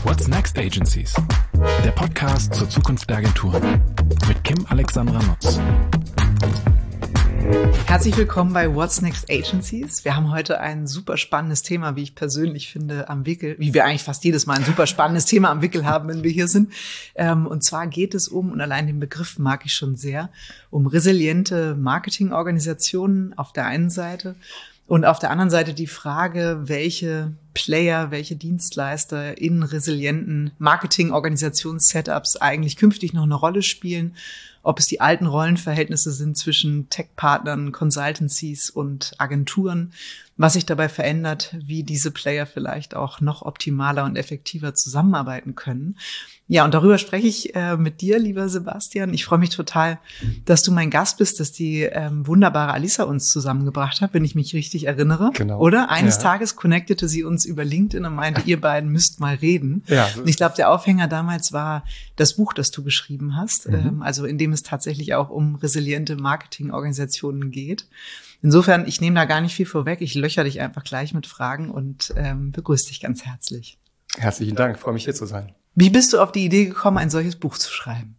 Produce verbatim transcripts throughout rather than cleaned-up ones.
What's Next Agencies? Der Podcast zur Zukunft der Agenturen mit Kim Alexandra Nutz. Herzlich willkommen bei What's Next Agencies. Wir haben heute ein super spannendes Thema, wie ich persönlich finde, am Wickel, wie wir eigentlich fast jedes Mal ein super spannendes Thema am Wickel haben, wenn wir hier sind. Und zwar geht es um, und allein den Begriff mag ich schon sehr, um resiliente Marketingorganisationen auf der einen Seite und auf der anderen Seite die Frage, welche Player, welche Dienstleister in resilienten Marketingorganisationssetups eigentlich künftig noch eine Rolle spielen, ob es die alten Rollenverhältnisse sind zwischen Tech-Partnern, Consultancies und Agenturen, was sich dabei verändert, wie diese Player vielleicht auch noch optimaler und effektiver zusammenarbeiten können. Ja, und darüber spreche ich äh, mit dir, lieber Sebastian. Ich freue mich total, dass du mein Gast bist, dass die ähm, wunderbare Alissa uns zusammengebracht hat, wenn ich mich richtig erinnere. Genau. Oder? Eines ja. Tages connectete sie uns über LinkedIn und meinte, ihr beiden müsst mal reden. Ja, und ich glaube, der Aufhänger damals war das Buch, das du geschrieben hast, mhm. ähm, also in dem es tatsächlich auch um resiliente Marketingorganisationen geht. Insofern, ich nehme da gar nicht viel vorweg. Ich löcher dich einfach gleich mit Fragen und ähm, begrüße dich ganz herzlich. Herzlichen Dank, freue mich hier zu sein. Wie bist du auf die Idee gekommen, ein solches Buch zu schreiben?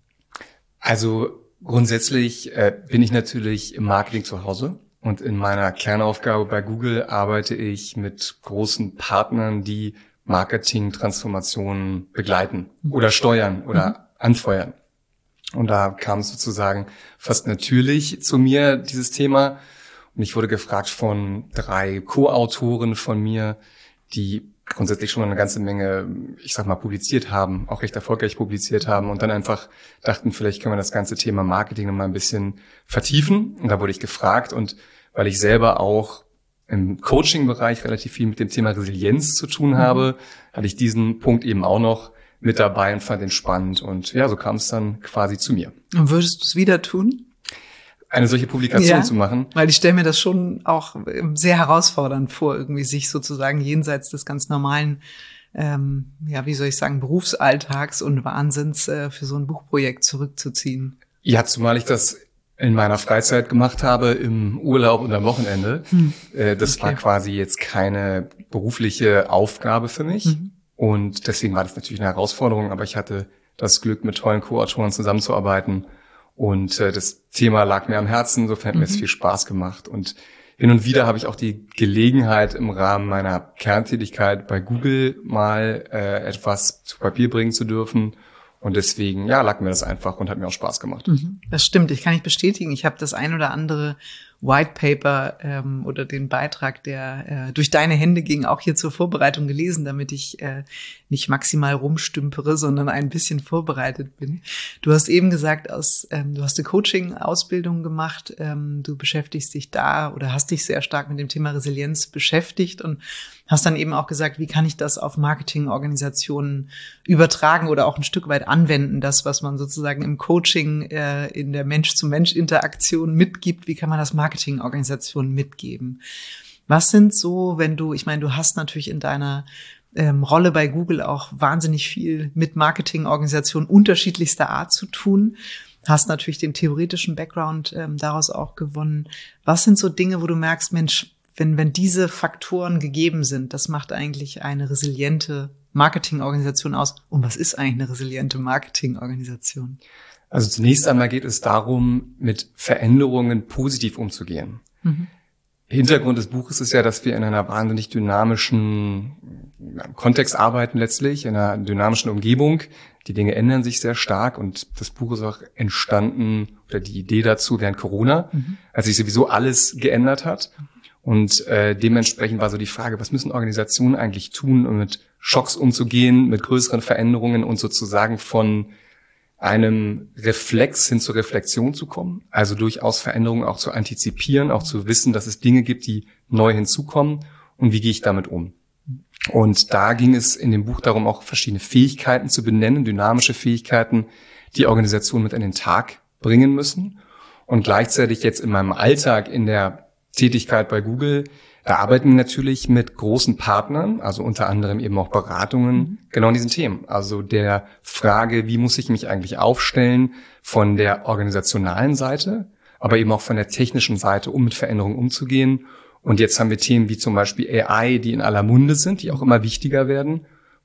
Also grundsätzlich äh, bin ich natürlich im Marketing zu Hause und in meiner Kernaufgabe bei Google arbeite ich mit großen Partnern, die Marketing-Transformationen begleiten oder steuern oder mhm. anfeuern. Und da kam es sozusagen fast natürlich zu mir, dieses Thema. Und ich wurde gefragt von drei Co-Autoren von mir, die grundsätzlich schon eine ganze Menge, ich sag mal, publiziert haben, auch recht erfolgreich publiziert haben und dann einfach dachten, vielleicht können wir das ganze Thema Marketing noch mal ein bisschen vertiefen. Und da wurde ich gefragt und weil ich selber auch im Coaching-Bereich relativ viel mit dem Thema Resilienz zu tun habe, mhm. hatte ich diesen Punkt eben auch noch mit dabei und fand den spannend. Und ja, so kam es dann quasi zu mir. Und würdest du es wieder tun? Eine solche Publikation ja, zu machen. Weil ich stelle mir das schon auch sehr herausfordernd vor, irgendwie sich sozusagen jenseits des ganz normalen, ähm, ja, wie soll ich sagen, Berufsalltags und Wahnsinns äh, für so ein Buchprojekt zurückzuziehen. Ja, zumal ich das in meiner Freizeit gemacht habe, im Urlaub und am Wochenende. Hm. Äh, das okay. war quasi jetzt keine berufliche Aufgabe für mich. Mhm. Und deswegen war das natürlich eine Herausforderung, aber ich hatte das Glück, mit tollen Co-Autoren zusammenzuarbeiten. Und äh, das Thema lag mir am Herzen, insofern hat mhm. mir es viel Spaß gemacht. Und hin und wieder habe ich auch die Gelegenheit, im Rahmen meiner Kerntätigkeit bei Google mal äh, etwas zu Papier bringen zu dürfen. Und deswegen, ja, lag mir das einfach und hat mir auch Spaß gemacht. Mhm. Das stimmt, ich kann nicht bestätigen. Ich habe das ein oder andere White Paper ähm, oder den Beitrag, der äh, durch deine Hände ging, auch hier zur Vorbereitung gelesen, damit ich äh, nicht maximal rumstümpere, sondern ein bisschen vorbereitet bin. Du hast eben gesagt, aus, ähm, du hast eine Coaching-Ausbildung gemacht, ähm, du beschäftigst dich da oder hast dich sehr stark mit dem Thema Resilienz beschäftigt und hast dann eben auch gesagt, wie kann ich das auf Marketingorganisationen übertragen oder auch ein Stück weit anwenden, das, was man sozusagen im Coaching äh, in der Mensch-zu-Mensch-Interaktion mitgibt, wie kann man das Marketingorganisationen mitgeben? Was sind so, wenn du, ich meine, du hast natürlich in deiner ähm, Rolle bei Google auch wahnsinnig viel mit Marketingorganisationen unterschiedlichster Art zu tun, hast natürlich den theoretischen Background ähm, daraus auch gewonnen. Was sind so Dinge, wo du merkst, Mensch, wenn wenn diese Faktoren gegeben sind, das macht eigentlich eine resiliente Marketingorganisation aus. Und was ist eigentlich eine resiliente Marketingorganisation? Also zunächst einmal geht es darum, mit Veränderungen positiv umzugehen. Mhm. Hintergrund des Buches ist ja, dass wir in einer wahnsinnig dynamischen Kontext arbeiten letztlich, in einer dynamischen Umgebung. Die Dinge ändern sich sehr stark und das Buch ist auch entstanden, oder die Idee dazu während Corona, mhm. als sich sowieso alles geändert hat. Und äh, dementsprechend war so die Frage, was müssen Organisationen eigentlich tun, um mit Schocks umzugehen, mit größeren Veränderungen und sozusagen von einem Reflex hin zur Reflexion zu kommen, also durchaus Veränderungen auch zu antizipieren, auch zu wissen, dass es Dinge gibt, die neu hinzukommen und wie gehe ich damit um. Und da ging es in dem Buch darum, auch verschiedene Fähigkeiten zu benennen, dynamische Fähigkeiten, die Organisationen mit an den Tag bringen müssen. Und gleichzeitig jetzt in meinem Alltag in der Tätigkeit bei Google, da arbeiten wir natürlich mit großen Partnern, also unter anderem eben auch Beratungen, mhm. genau in diesen Themen. Also der Frage, wie muss ich mich eigentlich aufstellen von der organisationalen Seite, aber eben auch von der technischen Seite, um mit Veränderungen umzugehen. Und jetzt haben wir Themen wie zum Beispiel A I, die in aller Munde sind, die auch immer wichtiger werden,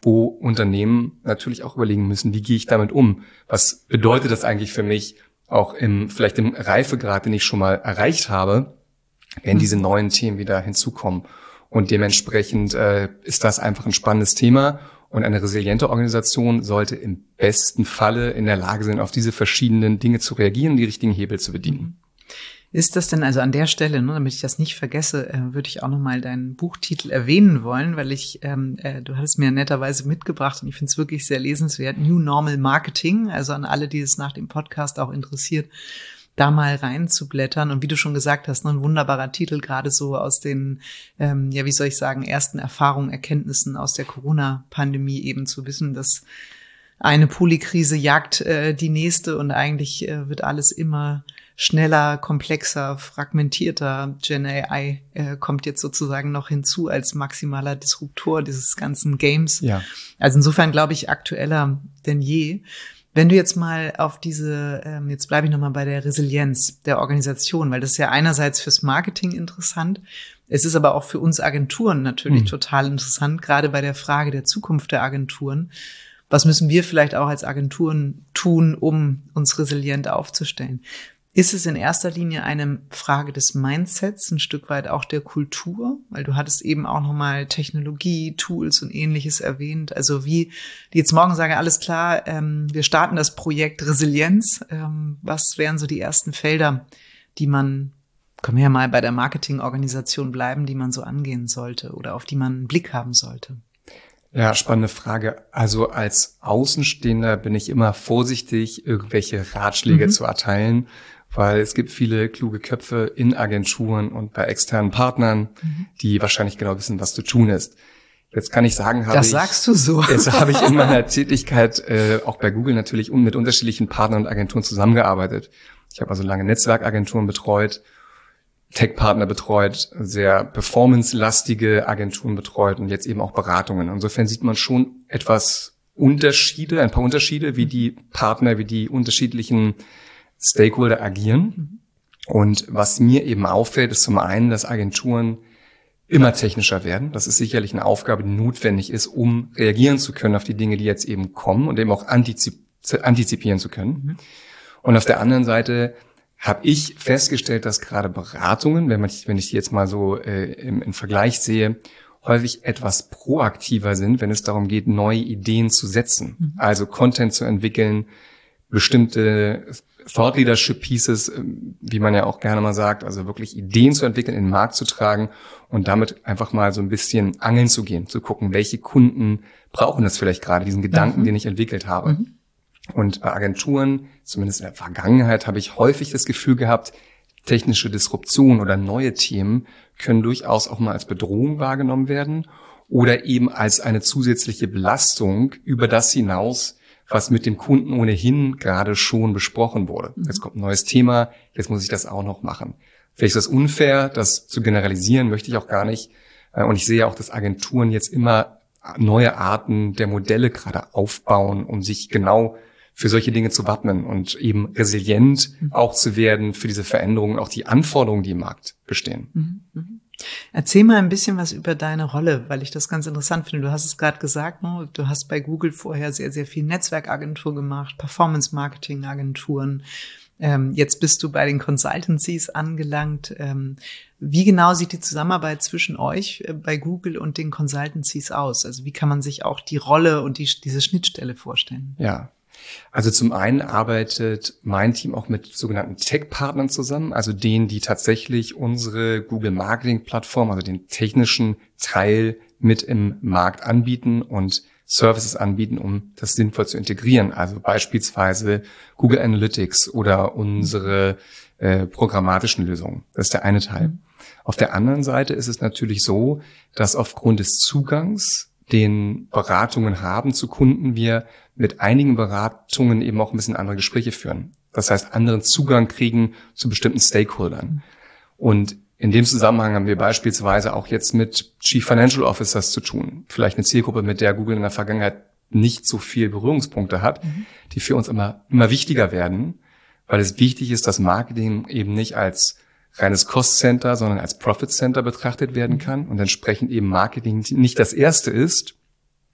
wo Unternehmen natürlich auch überlegen müssen, wie gehe ich damit um? Was bedeutet das eigentlich für mich, auch im vielleicht im Reifegrad, den ich schon mal erreicht habe, wenn diese neuen Themen wieder hinzukommen? Und dementsprechend äh, ist das einfach ein spannendes Thema. Und eine resiliente Organisation sollte im besten Falle in der Lage sein, auf diese verschiedenen Dinge zu reagieren, die richtigen Hebel zu bedienen. Ist das denn also an der Stelle, ne, damit ich das nicht vergesse, äh, würde ich auch nochmal deinen Buchtitel erwähnen wollen, weil ich, ähm, äh, du hattest mir netterweise mitgebracht und ich finde es wirklich sehr lesenswert, New Normal Marketing, also an alle, die es nach dem Podcast auch interessiert, da mal reinzublättern. Und wie du schon gesagt hast, ne, ein wunderbarer Titel, gerade so aus den, ähm, ja, wie soll ich sagen, ersten Erfahrungen, Erkenntnissen aus der Corona-Pandemie eben zu wissen, dass eine Polykrise jagt äh, die nächste und eigentlich äh, wird alles immer schneller, komplexer, fragmentierter. Gen A I äh, kommt jetzt sozusagen noch hinzu als maximaler Disruptor dieses ganzen Games. Ja. Also insofern glaube ich aktueller denn je. Wenn du jetzt mal auf diese, ähm, jetzt bleibe ich nochmal bei der Resilienz der Organisation, weil das ist ja einerseits fürs Marketing interessant, es ist aber auch für uns Agenturen natürlich mhm. total interessant, gerade bei der Frage der Zukunft der Agenturen. Was müssen wir vielleicht auch als Agenturen tun, um uns resilient aufzustellen? Ist es in erster Linie eine Frage des Mindsets, ein Stück weit auch der Kultur? Weil du hattest eben auch nochmal Technologie, Tools und Ähnliches erwähnt. Also wie die jetzt morgen sagen, alles klar, ähm, wir starten das Projekt Resilienz. Ähm, was wären so die ersten Felder, die man, können wir ja mal bei der Marketingorganisation bleiben, die man so angehen sollte oder auf die man einen Blick haben sollte? Ja, spannende Frage. Also als Außenstehender bin ich immer vorsichtig, irgendwelche Ratschläge mhm. zu erteilen, weil es gibt viele kluge Köpfe in Agenturen und bei externen Partnern, mhm. die wahrscheinlich genau wissen, was zu tun ist. Jetzt kann ich sagen, habe das ich, sagst du so. Jetzt habe ich in meiner Tätigkeit äh, auch bei Google natürlich mit unterschiedlichen Partnern und Agenturen zusammengearbeitet. Ich habe also lange Netzwerkagenturen betreut, Tech-Partner betreut, sehr performance-lastige Agenturen betreut und jetzt eben auch Beratungen. Insofern sieht man schon etwas Unterschiede, ein paar Unterschiede, wie die Partner, wie die unterschiedlichen Stakeholder agieren. Und was mir eben auffällt, ist zum einen, dass Agenturen immer technischer werden. Das ist sicherlich eine Aufgabe, die notwendig ist, um reagieren zu können auf die Dinge, die jetzt eben kommen und eben auch antizip- antizipieren zu können. Und auf der anderen Seite habe ich festgestellt, dass gerade Beratungen, wenn man, wenn ich die jetzt mal so äh, im, im Vergleich sehe, häufig etwas proaktiver sind, wenn es darum geht, neue Ideen zu setzen. Mhm. Also Content zu entwickeln, bestimmte Thought Leadership Pieces, wie man ja auch gerne mal sagt, also wirklich Ideen zu entwickeln, in den Markt zu tragen und damit einfach mal so ein bisschen angeln zu gehen, zu gucken, welche Kunden brauchen das vielleicht gerade, diesen Gedanken, mhm. den ich entwickelt habe. Mhm. Und bei Agenturen, zumindest in der Vergangenheit, habe ich häufig das Gefühl gehabt, technische Disruption oder neue Themen können durchaus auch mal als Bedrohung wahrgenommen werden oder eben als eine zusätzliche Belastung über das hinaus, was mit dem Kunden ohnehin gerade schon besprochen wurde. Jetzt kommt ein neues Thema, jetzt muss ich das auch noch machen. Vielleicht ist das unfair, das zu generalisieren, möchte ich auch gar nicht. Und ich sehe auch, dass Agenturen jetzt immer neue Arten der Modelle gerade aufbauen, um sich genau für solche Dinge zu wappnen und eben resilient auch zu werden für diese Veränderungen, auch die Anforderungen, die im Markt bestehen. Mhm, mhm. Erzähl mal ein bisschen was über deine Rolle, weil ich das ganz interessant finde. Du hast es gerade gesagt, ne? Du hast bei Google vorher sehr, sehr viel Netzwerkagentur gemacht, Performance-Marketing-Agenturen. Ähm, jetzt bist du bei den Consultancies angelangt. Ähm, wie genau sieht die Zusammenarbeit zwischen euch äh, bei Google und den Consultancies aus? Also wie kann man sich auch die Rolle und die, diese Schnittstelle vorstellen? Ja. Also zum einen arbeitet mein Team auch mit sogenannten Tech-Partnern zusammen, also denen, die tatsächlich unsere Google-Marketing-Plattform, also den technischen Teil mit im Markt anbieten und Services anbieten, um das sinnvoll zu integrieren. Also beispielsweise Google Analytics oder unsere äh, programmatischen Lösungen. Das ist der eine Teil. Mhm. Auf der anderen Seite ist es natürlich so, dass aufgrund des Zugangs, den Beratungen haben zu Kunden, wir mit einigen Beratungen eben auch ein bisschen andere Gespräche führen. Das heißt, anderen Zugang kriegen zu bestimmten Stakeholdern. Und in dem Zusammenhang haben wir beispielsweise auch jetzt mit Chief Financial Officers zu tun. Vielleicht eine Zielgruppe, mit der Google in der Vergangenheit nicht so viel Berührungspunkte hat, mhm. die für uns immer, immer wichtiger werden, weil es wichtig ist, dass Marketing eben nicht als reines Cost-Center, sondern als Profit-Center betrachtet werden kann und entsprechend eben Marketing nicht das erste ist,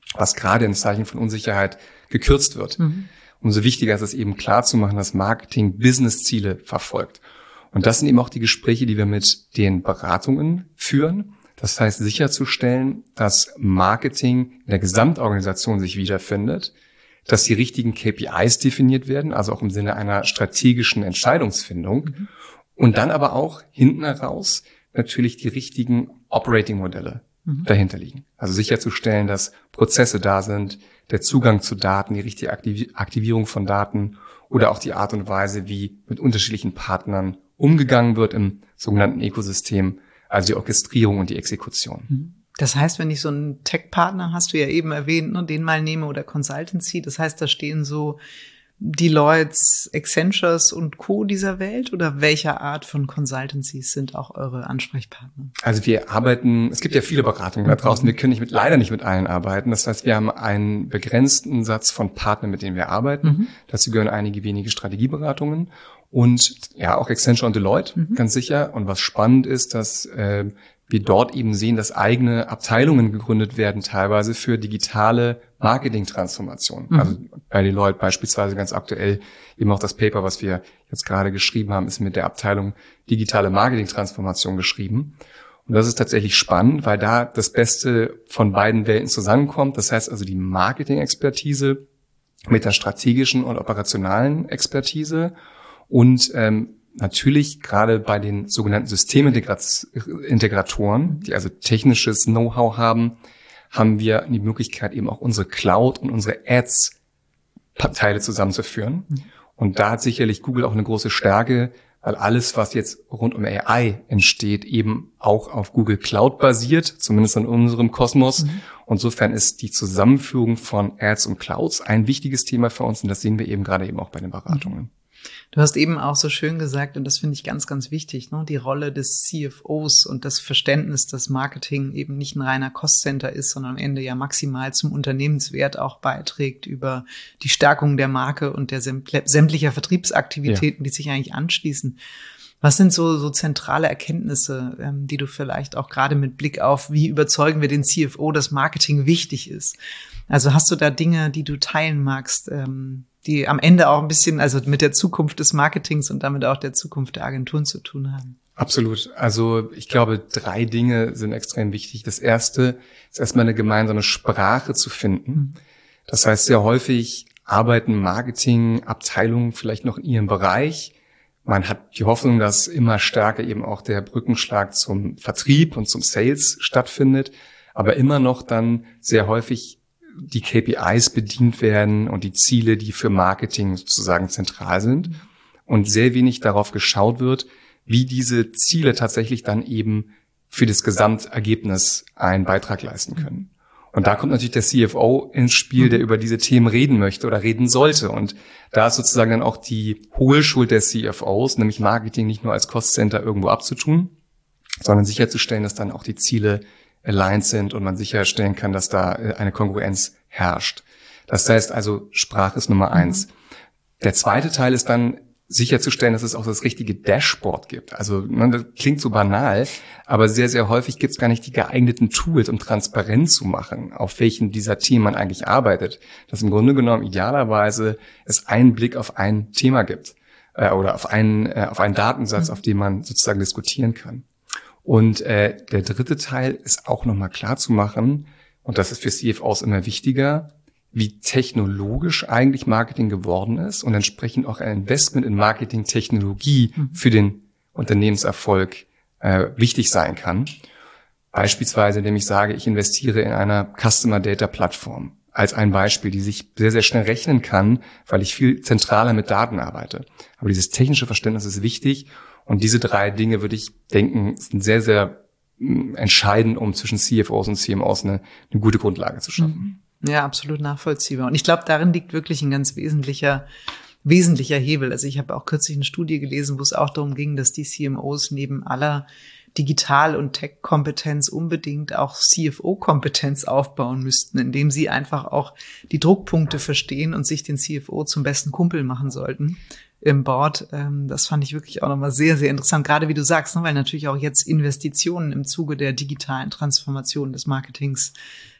was gerade in Zeichen von Unsicherheit gekürzt wird. Mhm. Umso wichtiger ist es eben klar zu machen, dass Marketing Business-Ziele verfolgt. Und das sind eben auch die Gespräche, die wir mit den Beratungen führen. Das heißt, sicherzustellen, dass Marketing in der Gesamtorganisation sich wiederfindet, dass die richtigen K P Is definiert werden, also auch im Sinne einer strategischen Entscheidungsfindung. Mhm. Und dann aber auch hinten heraus natürlich die richtigen Operating-Modelle mhm. dahinter liegen. Also sicherzustellen, dass Prozesse da sind, der Zugang zu Daten, die richtige Aktivierung von Daten oder auch die Art und Weise, wie mit unterschiedlichen Partnern umgegangen wird im sogenannten Ökosystem, also die Orchestrierung und die Exekution. Das heißt, wenn ich so einen Tech-Partner, hast du ja eben erwähnt, ne, den mal nehme oder Consultancy, das heißt, da stehen so Deloitte, Accentures und Co. dieser Welt, oder welcher Art von Consultancies sind auch eure Ansprechpartner? Also wir arbeiten, es gibt ja viele Beratungen da draußen, wir können nicht mit, leider nicht mit allen arbeiten. Das heißt, wir haben einen begrenzten Satz von Partnern, mit denen wir arbeiten. Mhm. Dazu gehören einige wenige Strategieberatungen und ja auch Accenture und Deloitte, mhm. ganz sicher. Und was spannend ist, dass äh, wir dort eben sehen, dass eigene Abteilungen gegründet werden, teilweise für digitale Marketing-Transformation. Mhm. Also bei Deloitte beispielsweise ganz aktuell eben auch das Paper, was wir jetzt gerade geschrieben haben, ist mit der Abteilung digitale Marketing-Transformation geschrieben. Und das ist tatsächlich spannend, weil da das Beste von beiden Welten zusammenkommt. Das heißt also die Marketing-Expertise mit der strategischen und operationalen Expertise und ähm, natürlich gerade bei den sogenannten Systemintegratoren, die also technisches Know-how haben, haben wir die Möglichkeit, eben auch unsere Cloud und unsere Ads-Teile zusammenzuführen. Mhm. Und da hat sicherlich Google auch eine große Stärke, weil alles, was jetzt rund um A I entsteht, eben auch auf Google Cloud basiert, zumindest in unserem Kosmos. Mhm. Insofern ist die Zusammenführung von Ads und Clouds ein wichtiges Thema für uns und das sehen wir eben gerade eben auch bei den Beratungen. Mhm. Du hast eben auch so schön gesagt, und das finde ich ganz, ganz wichtig, ne, die Rolle des C F Os und das Verständnis, dass Marketing eben nicht ein reiner Cost-Center ist, sondern am Ende ja maximal zum Unternehmenswert auch beiträgt über die Stärkung der Marke und der sämtlicher Vertriebsaktivitäten, ja. die sich eigentlich anschließen. Was sind so, so zentrale Erkenntnisse, ähm, die du vielleicht auch gerade mit Blick auf, wie überzeugen wir den C F O, dass Marketing wichtig ist? Also hast du da Dinge, die du teilen magst, ähm, die am Ende auch ein bisschen, also mit der Zukunft des Marketings und damit auch der Zukunft der Agenturen zu tun haben? Absolut. Also ich glaube, drei Dinge sind extrem wichtig. Das erste ist erstmal eine gemeinsame Sprache zu finden. Das heißt, sehr häufig arbeiten Marketingabteilungen vielleicht noch in ihrem Bereich. Man hat die Hoffnung, dass immer stärker eben auch der Brückenschlag zum Vertrieb und zum Sales stattfindet, aber immer noch dann sehr häufig die K P Is bedient werden und die Ziele, die für Marketing sozusagen zentral sind und sehr wenig darauf geschaut wird, wie diese Ziele tatsächlich dann eben für das Gesamtergebnis einen Beitrag leisten können. Und da kommt natürlich der C F O ins Spiel, der über diese Themen reden möchte oder reden sollte. Und da ist sozusagen dann auch die Hohlschuld des C F Os, nämlich Marketing nicht nur als Cost-Center irgendwo abzutun, sondern sicherzustellen, dass dann auch die Ziele aligned sind und man sicherstellen kann, dass da eine Kongruenz herrscht. Das heißt also, Sprache ist Nummer eins. Mhm. Der zweite Teil ist dann sicherzustellen, dass es auch das richtige Dashboard gibt. Also ne, das klingt so banal, aber sehr, sehr häufig gibt es gar nicht die geeigneten Tools, um transparent zu machen, auf welchen dieser Themen man eigentlich arbeitet. Dass im Grunde genommen idealerweise es einen Blick auf ein Thema gibt äh, oder auf einen, äh, auf einen Datensatz, mhm. auf den man sozusagen diskutieren kann. Und äh, der dritte Teil ist auch nochmal klar zu machen, und das ist für C F Os immer wichtiger, wie technologisch eigentlich Marketing geworden ist und entsprechend auch ein Investment in Marketing-Technologie für den Unternehmenserfolg äh, wichtig sein kann. Beispielsweise, indem ich sage, ich investiere in einer Customer-Data-Plattform als ein Beispiel, die sich sehr, sehr schnell rechnen kann, weil ich viel zentraler mit Daten arbeite. Aber dieses technische Verständnis ist wichtig. Und diese drei Dinge, würde ich denken, sind sehr, sehr entscheidend, um zwischen C F Os und C M Os eine, eine gute Grundlage zu schaffen. Ja, absolut nachvollziehbar. Und ich glaube, darin liegt wirklich ein ganz wesentlicher, wesentlicher Hebel. Also ich habe auch kürzlich eine Studie gelesen, wo es auch darum ging, dass die C M Os neben aller Digital- und Tech-Kompetenz unbedingt auch C F O-Kompetenz aufbauen müssten, indem sie einfach auch die Druckpunkte verstehen und sich den C F O zum besten Kumpel machen sollten im Board. Das fand ich wirklich auch nochmal sehr, sehr interessant, gerade wie du sagst, weil natürlich auch jetzt Investitionen im Zuge der digitalen Transformation des Marketings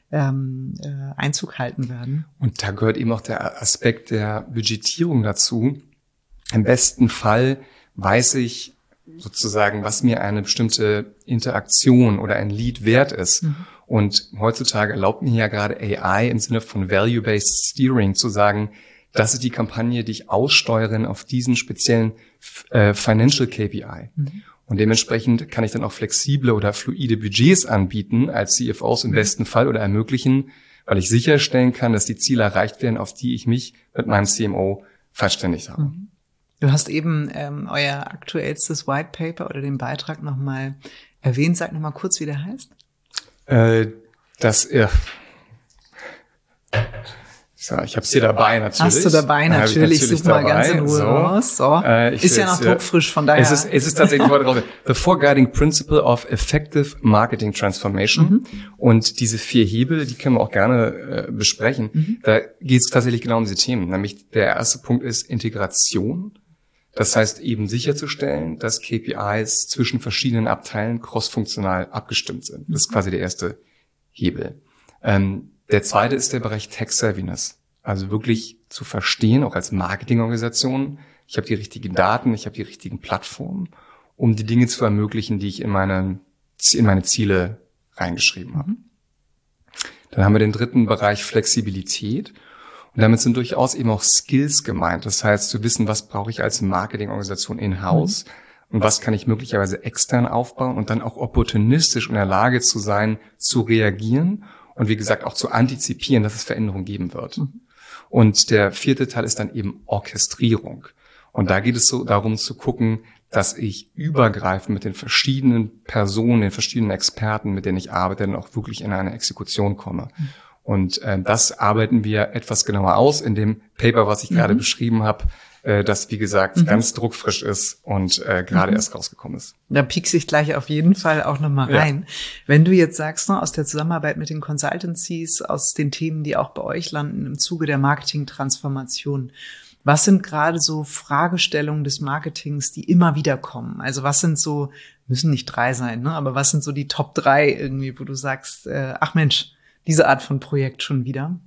ähm, äh, Einzug halten werden. Und da gehört eben auch der Aspekt der Budgetierung dazu. Im besten Fall weiß ich sozusagen, was mir eine bestimmte Interaktion oder ein Lead wert ist. Mhm. Und heutzutage erlaubt mir ja gerade A I im Sinne von Value-Based Steering zu sagen, das ist die Kampagne, die ich aussteuere auf diesen speziellen äh, Financial K P I. Mhm. Und dementsprechend kann ich dann auch flexible oder fluide Budgets anbieten als C F Os im besten Fall oder ermöglichen, weil ich sicherstellen kann, dass die Ziele erreicht werden, auf die ich mich mit meinem C M O verständigt habe. Mhm. Du hast eben ähm, euer aktuellstes White Paper oder den Beitrag nochmal erwähnt. Sag nochmal kurz, wie der heißt. Äh, das, ja. So, ich habe es hier dabei natürlich. Hast du dabei natürlich, natürlich such mal dabei. ganz in Ruhe so. raus. So. Äh, ist ja noch druckfrisch, von daher. Es ist, es ist tatsächlich heute drauf. The Four Guiding Principle of Effective Marketing Transformation. Mhm. Und diese vier Hebel, die können wir auch gerne äh, besprechen. Mhm. Da geht es tatsächlich genau um diese Themen. Nämlich der erste Punkt ist Integration. Das heißt eben sicherzustellen, dass K P Is zwischen verschiedenen Abteilen crossfunktional abgestimmt sind. Das ist quasi der erste Hebel. Ähm, Der zweite ist der Bereich Tech-Savviness. Also wirklich zu verstehen, auch als Marketingorganisation, ich habe die richtigen Daten, ich habe die richtigen Plattformen, um die Dinge zu ermöglichen, die ich in meine, in meine Ziele reingeschrieben habe. Dann haben wir den dritten Bereich Flexibilität. Und damit sind durchaus eben auch Skills gemeint. Das heißt, zu wissen, was brauche ich als Marketingorganisation in-house mhm. und was kann ich möglicherweise extern aufbauen und dann auch opportunistisch in der Lage zu sein, zu reagieren. Und wie gesagt, auch zu antizipieren, dass es Veränderungen geben wird. Mhm. Und der vierte Teil ist dann eben Orchestrierung. Und da geht es so darum zu gucken, dass ich übergreifend mit den verschiedenen Personen, den verschiedenen Experten, mit denen ich arbeite, dann auch wirklich in eine Exekution komme. Mhm. Und äh, das arbeiten wir etwas genauer aus in dem Paper, was ich mhm. gerade beschrieben habe, äh, das, wie gesagt, mhm. ganz druckfrisch ist und äh, gerade mhm. erst rausgekommen ist. Da piekse ich gleich auf jeden Fall auch nochmal rein. Ja. Wenn du jetzt sagst, ne, aus der Zusammenarbeit mit den Consultancies, aus den Themen, die auch bei euch landen im Zuge der Marketing-Transformation, was sind gerade so Fragestellungen des Marketings, die immer wieder kommen? Also was sind so, müssen nicht drei sein, ne, aber was sind so die Top drei irgendwie, wo du sagst, äh, ach Mensch, diese Art von Projekt schon wieder?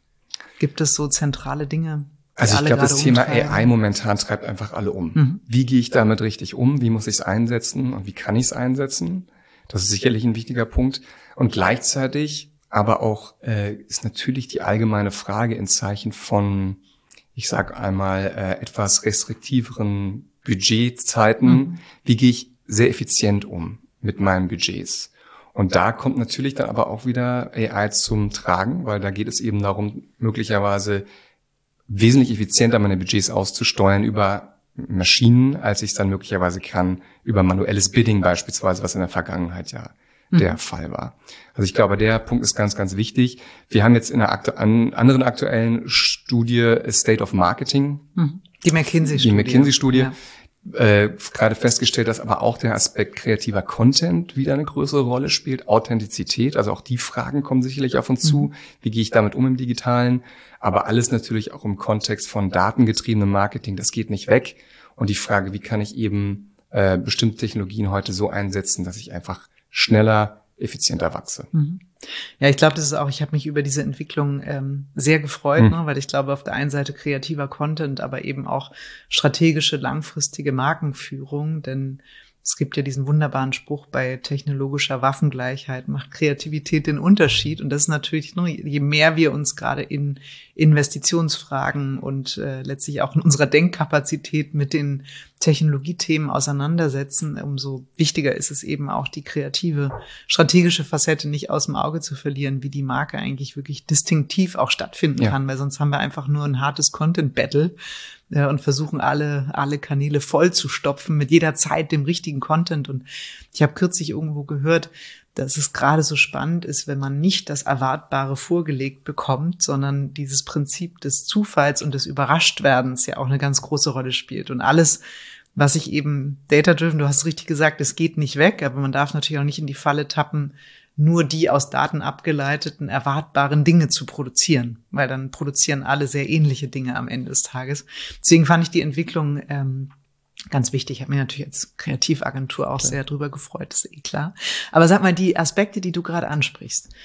Gibt es so zentrale Dinge? Also ich glaube, das Thema A I momentan treibt einfach alle um. Mhm. Wie gehe ich damit richtig um? Wie muss ich es einsetzen? Und wie kann ich es einsetzen? Das ist sicherlich ein wichtiger Punkt. Und gleichzeitig aber auch äh, ist natürlich die allgemeine Frage in Zeichen von, ich sage einmal, äh, etwas restriktiveren Budgetzeiten. Mhm. Wie gehe ich sehr effizient um mit meinen Budgets? Und da kommt natürlich dann aber auch wieder A I zum Tragen, weil da geht es eben darum, möglicherweise wesentlich effizienter meine Budgets auszusteuern über Maschinen, als ich es dann möglicherweise kann, über manuelles Bidding beispielsweise, was in der Vergangenheit ja mhm. der Fall war. Also ich glaube, der Punkt ist ganz, ganz wichtig. Wir haben jetzt in einer aktu- an, anderen aktuellen Studie State of Marketing, mhm. die McKinsey-Studie, die McKinsey-Studie ja. Äh, gerade festgestellt, dass aber auch der Aspekt kreativer Content wieder eine größere Rolle spielt, Authentizität, also auch die Fragen kommen sicherlich auf uns mhm. zu, wie gehe ich damit um im Digitalen, aber alles natürlich auch im Kontext von datengetriebenem Marketing, das geht nicht weg und die Frage, wie kann ich eben äh, bestimmte Technologien heute so einsetzen, dass ich einfach schneller, effizienter wachse. Mhm. Ja, ich glaube, das ist auch, ich habe mich über diese Entwicklung ähm, sehr gefreut, mhm. ne, weil ich glaube, auf der einen Seite kreativer Content, aber eben auch strategische, langfristige Markenführung, denn es gibt ja diesen wunderbaren Spruch, bei technologischer Waffengleichheit macht Kreativität den Unterschied. Und das ist natürlich, ne, je mehr wir uns gerade in Investitionsfragen und äh, letztlich auch in unserer Denkkapazität mit den Technologiethemen auseinandersetzen, umso wichtiger ist es eben auch, die kreative, strategische Facette nicht aus dem Auge zu verlieren, wie die Marke eigentlich wirklich distinktiv auch stattfinden ja. kann, weil sonst haben wir einfach nur ein hartes Content-Battle äh, und versuchen alle alle Kanäle voll zu stopfen mit jeder Zeit dem richtigen Content. Und ich habe kürzlich irgendwo gehört, dass es gerade so spannend ist, wenn man nicht das Erwartbare vorgelegt bekommt, sondern dieses Prinzip des Zufalls und des Überraschtwerdens ja auch eine ganz große Rolle spielt. Und alles, was ich eben data-driven, du hast richtig gesagt, es geht nicht weg, aber man darf natürlich auch nicht in die Falle tappen, nur die aus Daten abgeleiteten, erwartbaren Dinge zu produzieren, weil dann produzieren alle sehr ähnliche Dinge am Ende des Tages. Deswegen fand ich die Entwicklung ähm, ganz wichtig. Ich habe mich natürlich als Kreativagentur auch okay. sehr drüber gefreut, ist eh klar. Aber sag mal, die Aspekte, die du gerade ansprichst,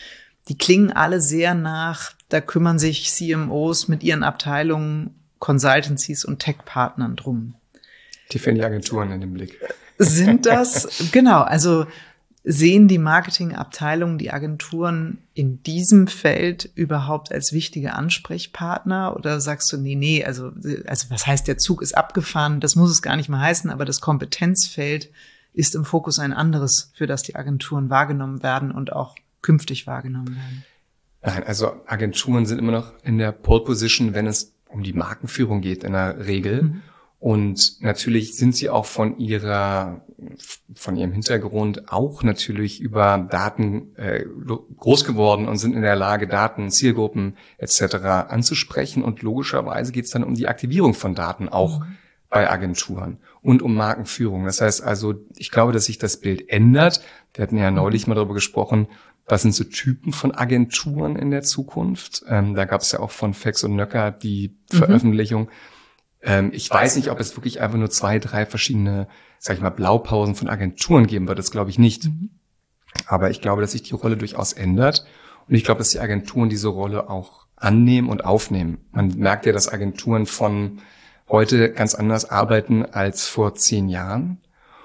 die klingen alle sehr nach, da kümmern sich C M Os mit ihren Abteilungen, Consultancies und Tech-Partnern drum. Tiffany-Agenturen in dem Blick. Sind das, genau, also sehen die Marketingabteilungen, die Agenturen in diesem Feld überhaupt als wichtige Ansprechpartner? Oder sagst du, nee, nee, also, also was heißt, der Zug ist abgefahren, das muss es gar nicht mehr heißen, aber das Kompetenzfeld ist im Fokus ein anderes, für das die Agenturen wahrgenommen werden und auch künftig wahrgenommen werden? Nein, also Agenturen sind immer noch in der Pole Position, wenn es um die Markenführung geht in der Regel. Mhm. Und natürlich sind sie auch von ihrer, von ihrem Hintergrund auch natürlich über Daten äh, groß geworden und sind in der Lage, Daten, Zielgruppen et cetera anzusprechen. Und logischerweise geht es dann um die Aktivierung von Daten auch mhm. bei Agenturen und um Markenführung. Das heißt also, ich glaube, dass sich das Bild ändert. Wir hatten ja neulich mal darüber gesprochen, was sind so Typen von Agenturen in der Zukunft. Ähm, da gab es ja auch von Fex und Nöcker die mhm. Veröffentlichung. Ich weiß nicht, ob es wirklich einfach nur zwei, drei verschiedene, sag ich mal, Blaupausen von Agenturen geben wird. Das glaube ich nicht. Mhm. Aber ich glaube, dass sich die Rolle durchaus ändert. Und ich glaube, dass die Agenturen diese Rolle auch annehmen und aufnehmen. Man merkt ja, dass Agenturen von heute ganz anders arbeiten als vor zehn Jahren.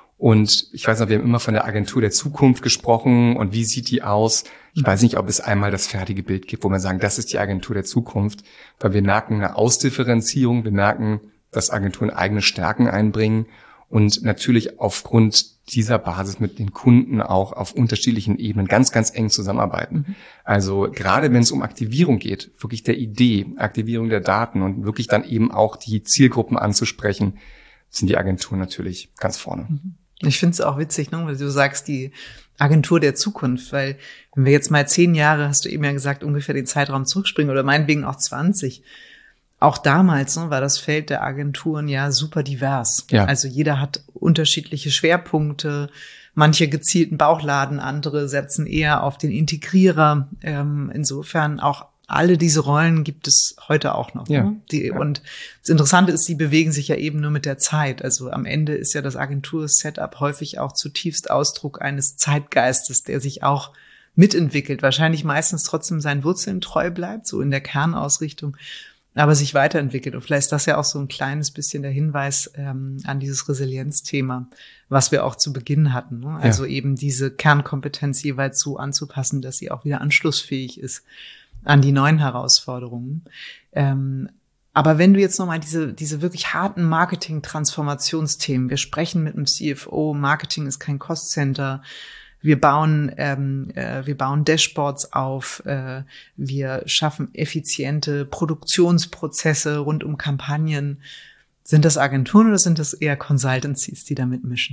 Und ich weiß noch, wir haben immer von der Agentur der Zukunft gesprochen und wie sieht die aus? Ich weiß nicht, ob es einmal das fertige Bild gibt, wo man sagen, das ist die Agentur der Zukunft, weil wir merken eine Ausdifferenzierung, wir merken, dass Agenturen eigene Stärken einbringen und natürlich aufgrund dieser Basis mit den Kunden auch auf unterschiedlichen Ebenen ganz, ganz eng zusammenarbeiten. Mhm. Also gerade wenn es um Aktivierung geht, wirklich der Idee, Aktivierung der Daten und wirklich dann eben auch die Zielgruppen anzusprechen, sind die Agenturen natürlich ganz vorne. Mhm. Ich finde es auch witzig, ne, weil du sagst, die Agentur der Zukunft, weil wenn wir jetzt mal zehn Jahre, hast du eben ja gesagt, ungefähr den Zeitraum zurückspringen oder meinetwegen auch zwanzig. Auch damals ne, war das Feld der Agenturen ja super divers. Ja. Also jeder hat unterschiedliche Schwerpunkte, manche gezielten Bauchladen, andere setzen eher auf den Integrierer. Ähm, insofern auch alle diese Rollen gibt es heute auch noch. Ja, ne? Die, ja. Und das Interessante ist, sie bewegen sich ja eben nur mit der Zeit. Also am Ende ist ja das Agentur-Setup häufig auch zutiefst Ausdruck eines Zeitgeistes, der sich auch mitentwickelt. Wahrscheinlich meistens trotzdem seinen Wurzeln treu bleibt, so in der Kernausrichtung, aber sich weiterentwickelt. Und vielleicht ist das ja auch so ein kleines bisschen der Hinweis ähm, an dieses Resilienzthema, was wir auch zu Beginn hatten. Ne? Also ja. eben diese Kernkompetenz jeweils so anzupassen, dass sie auch wieder anschlussfähig ist an die neuen Herausforderungen. Ähm, aber wenn du jetzt nochmal diese, diese wirklich harten Marketing-Transformationsthemen, wir sprechen mit einem C F O, Marketing ist kein Cost-Center, wir bauen, ähm, äh, wir bauen Dashboards auf, äh, wir schaffen effiziente Produktionsprozesse rund um Kampagnen. Sind das Agenturen oder sind das eher Consultancies, die da mitmischen?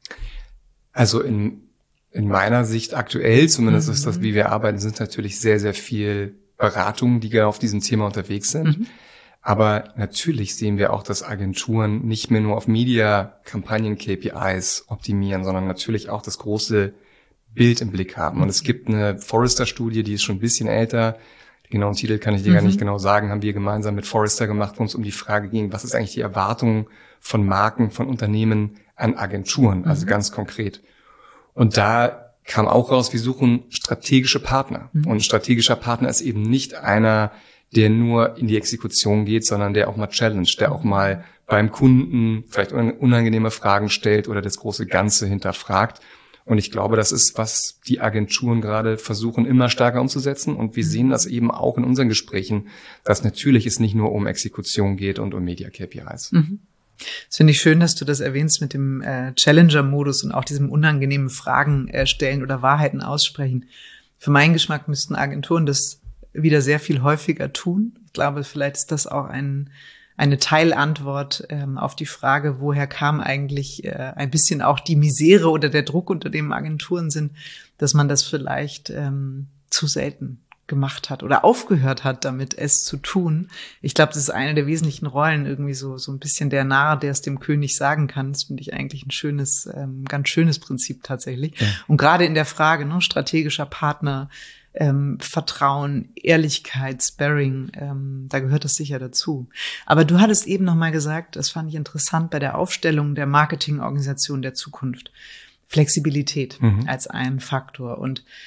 Also in In meiner Sicht aktuell, zumindest mhm. ist das, wie wir arbeiten, sind natürlich sehr, sehr viel Beratungen, die auf diesem Thema unterwegs sind. Mhm. Aber natürlich sehen wir auch, dass Agenturen nicht mehr nur auf Media-Kampagnen-K P Is optimieren, sondern natürlich auch das große Bild im Blick haben. Und es gibt eine Forrester-Studie, die ist schon ein bisschen älter. Den genauen Titel kann ich dir mhm. gar nicht genau sagen, haben wir gemeinsam mit Forrester gemacht, wo es um die Frage ging, was ist eigentlich die Erwartung von Marken, von Unternehmen an Agenturen, also mhm. ganz konkret. Und da kam auch raus, wir suchen strategische Partner. Mhm. Und ein strategischer Partner ist eben nicht einer, der nur in die Exekution geht, sondern der auch mal challenge, der auch mal beim Kunden vielleicht unangenehme Fragen stellt oder das große Ganze hinterfragt. Und ich glaube, das ist, was die Agenturen gerade versuchen, immer stärker umzusetzen. Und wir sehen das eben auch in unseren Gesprächen, dass natürlich es nicht nur um Exekution geht und um Media-K P Is. Mhm. Das finde ich schön, dass du das erwähnst mit dem äh, Challenger-Modus und auch diesem unangenehmen Fragen äh, stellen oder Wahrheiten aussprechen. Für meinen Geschmack müssten Agenturen das wieder sehr viel häufiger tun. Ich glaube, vielleicht ist das auch ein, eine Teilantwort ähm, auf die Frage, woher kam eigentlich äh, ein bisschen auch die Misere oder der Druck, unter dem Agenturen sind, dass man das vielleicht ähm, zu selten gemacht hat oder aufgehört hat, damit es zu tun. Ich glaube, das ist eine der wesentlichen Rollen, irgendwie so so ein bisschen der Narr, der es dem König sagen kann. Das finde ich eigentlich ein schönes, ähm, ganz schönes Prinzip tatsächlich. Ja. Und gerade in der Frage, ne, strategischer Partner, ähm, Vertrauen, Ehrlichkeit, Sparring, ähm, da gehört das sicher dazu. Aber du hattest eben noch mal gesagt, das fand ich interessant bei der Aufstellung der Marketingorganisation der Zukunft, Flexibilität mhm. als einen Faktor. Und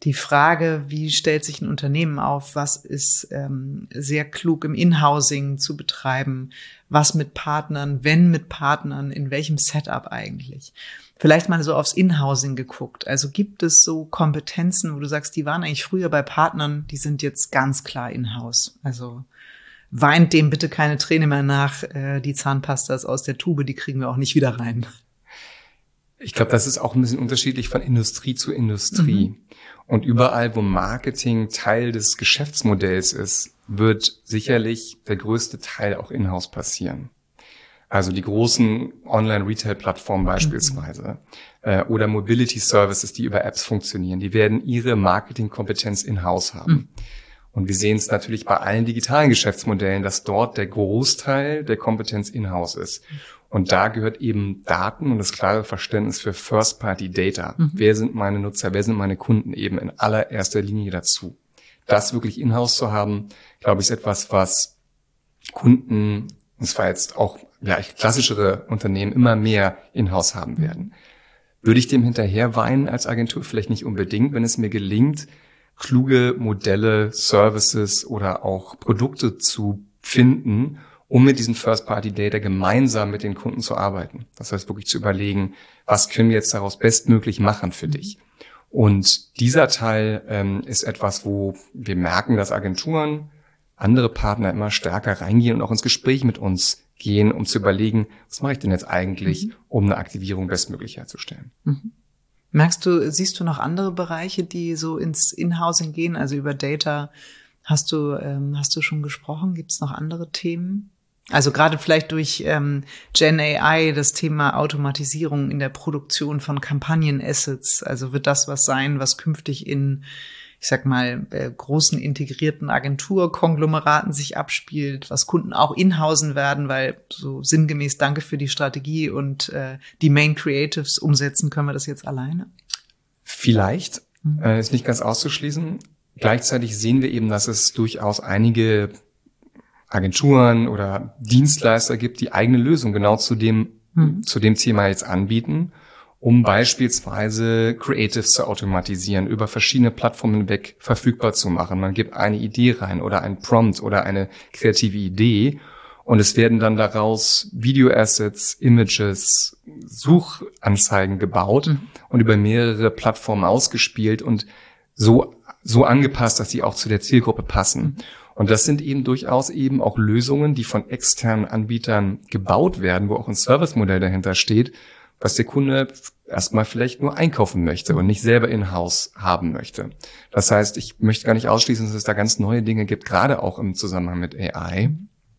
die Frage, wie stellt sich ein Unternehmen auf, was ist ähm, sehr klug im Inhousing zu betreiben, was mit Partnern, wenn mit Partnern, in welchem Setup eigentlich. Vielleicht mal so aufs Inhousing geguckt. Also gibt es so Kompetenzen, wo du sagst, die waren eigentlich früher bei Partnern, die sind jetzt ganz klar in-house. Also weint dem bitte keine Träne mehr nach, äh, die Zahnpasta ist aus der Tube, die kriegen wir auch nicht wieder rein. Ich glaube, das ist auch ein bisschen unterschiedlich von Industrie zu Industrie. Mhm. Und überall, wo Marketing Teil des Geschäftsmodells ist, wird sicherlich der größte Teil auch in-house passieren. Also die großen Online-Retail-Plattformen beispielsweise mhm. äh, oder Mobility-Services, die über Apps funktionieren, die werden ihre Marketingkompetenz in-house haben. Mhm. Und wir sehen es natürlich bei allen digitalen Geschäftsmodellen, dass dort der Großteil der Kompetenz in-house ist. Und da gehört eben Daten und das klare Verständnis für First-Party-Data. Mhm. Wer sind meine Nutzer, wer sind meine Kunden eben in allererster Linie dazu. Das wirklich in-house zu haben, glaube ich, ist etwas, was Kunden, und zwar jetzt auch ja, klassischere Unternehmen, immer mehr in-house haben werden. Würde ich dem hinterher weinen als Agentur? Vielleicht nicht unbedingt, wenn es mir gelingt, kluge Modelle, Services oder auch Produkte zu finden, um mit diesen First-Party-Data gemeinsam mit den Kunden zu arbeiten. Das heißt wirklich zu überlegen, was können wir jetzt daraus bestmöglich machen für dich. Und dieser Teil ähm, ist etwas, wo wir merken, dass Agenturen, andere Partner immer stärker reingehen und auch ins Gespräch mit uns gehen, um zu überlegen, was mache ich denn jetzt eigentlich, mhm. um eine Aktivierung bestmöglich herzustellen. Mhm. Merkst du, siehst du noch andere Bereiche, die so ins Inhousing gehen? Also über Data hast du, ähm, hast du schon gesprochen? Gibt es noch andere Themen? Also gerade vielleicht durch ähm, Gen A I, das Thema Automatisierung in der Produktion von Kampagnenassets. Also wird das was sein, was künftig in, ich sag mal, äh, großen integrierten Agenturkonglomeraten sich abspielt, was Kunden auch inhausen werden, weil so sinngemäß danke für die Strategie und äh, die Main Creatives umsetzen, können wir das jetzt alleine? Vielleicht, mhm. äh, ist nicht ganz auszuschließen. Gleichzeitig sehen wir eben, dass es durchaus einige Agenturen oder Dienstleister gibt, die eigene Lösungen genau zu dem, mhm. zu dem Thema jetzt anbieten, um beispielsweise Creatives zu automatisieren, über verschiedene Plattformen hinweg verfügbar zu machen. Man gibt eine Idee rein oder ein Prompt oder eine kreative Idee und es werden dann daraus Video-Assets, Images, Suchanzeigen gebaut mhm. und über mehrere Plattformen ausgespielt und so, so angepasst, dass sie auch zu der Zielgruppe passen. Mhm. Und das sind eben durchaus eben auch Lösungen, die von externen Anbietern gebaut werden, wo auch ein Servicemodell dahinter steht, was der Kunde erstmal vielleicht nur einkaufen möchte und nicht selber in-house haben möchte. Das heißt, ich möchte gar nicht ausschließen, dass es da ganz neue Dinge gibt, gerade auch im Zusammenhang mit A I,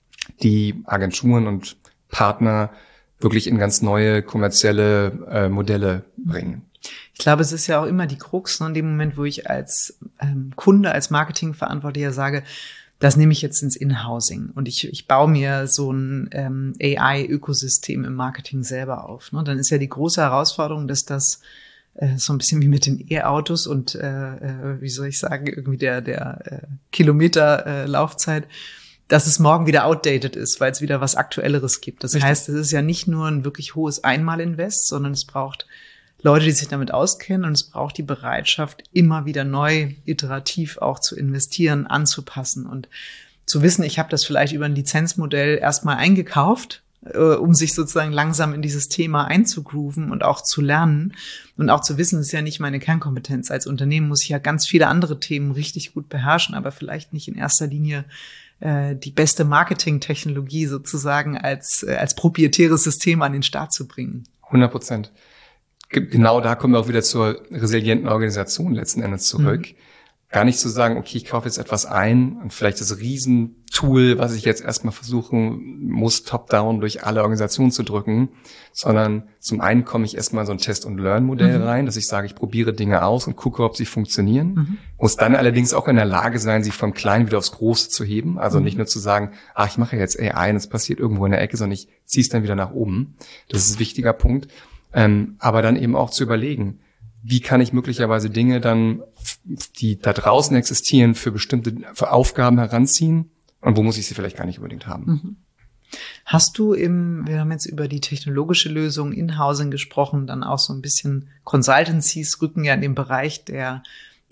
die Agenturen und Partner wirklich in ganz neue kommerzielle äh, Modelle bringen. Ich glaube, es ist ja auch immer die Krux, ne, in dem Moment, wo ich als ähm, Kunde, als Marketingverantwortlicher sage, das nehme ich jetzt ins Inhousing und ich, ich baue mir so ein ähm, A I-Ökosystem im Marketing selber auf. Ne? Dann ist ja die große Herausforderung, dass das äh, so ein bisschen wie mit den E-Autos und äh, äh, wie soll ich sagen, irgendwie der, der äh, Kilometer äh, Laufzeit, dass es morgen wieder outdated ist, weil es wieder was Aktuelleres gibt. Das Richtig. Heißt, es ist ja nicht nur ein wirklich hohes Einmalinvest, sondern es braucht Leute, die sich damit auskennen und es braucht die Bereitschaft, immer wieder neu, iterativ auch zu investieren, anzupassen und zu wissen, ich habe das vielleicht über ein Lizenzmodell erstmal eingekauft, äh, um sich sozusagen langsam in dieses Thema einzugrooven und auch zu lernen und auch zu wissen, das ist ja nicht meine Kernkompetenz. Als Unternehmen muss ich ja ganz viele andere Themen richtig gut beherrschen, aber vielleicht nicht in erster Linie äh, die beste Marketingtechnologie sozusagen als, äh, als proprietäres System an den Start zu bringen. hundert Prozent. Genau da kommen wir auch wieder zur resilienten Organisation letzten Endes zurück. Mhm. Gar nicht zu sagen, okay, ich kaufe jetzt etwas ein und vielleicht das Riesentool, was ich jetzt erstmal versuchen muss, top-down durch alle Organisationen zu drücken, sondern zum einen komme ich erstmal in so ein Test-and-Learn-Modell mhm. rein, dass ich sage, ich probiere Dinge aus und gucke, ob sie funktionieren. Mhm. Muss dann allerdings auch in der Lage sein, sie vom Kleinen wieder aufs Große zu heben. Also mhm. nicht nur zu sagen, ach, ich mache jetzt A I und es passiert irgendwo in der Ecke, sondern ich ziehe es dann wieder nach oben. Das ist ein wichtiger Punkt. Ähm, aber dann eben auch zu überlegen, wie kann ich möglicherweise Dinge dann, die da draußen existieren, für bestimmte für Aufgaben heranziehen und wo muss ich sie vielleicht gar nicht unbedingt haben. Mhm. Hast du im, wir haben jetzt über die technologische Lösung Inhousing gesprochen, dann auch so ein bisschen Consultancies rücken ja in den Bereich der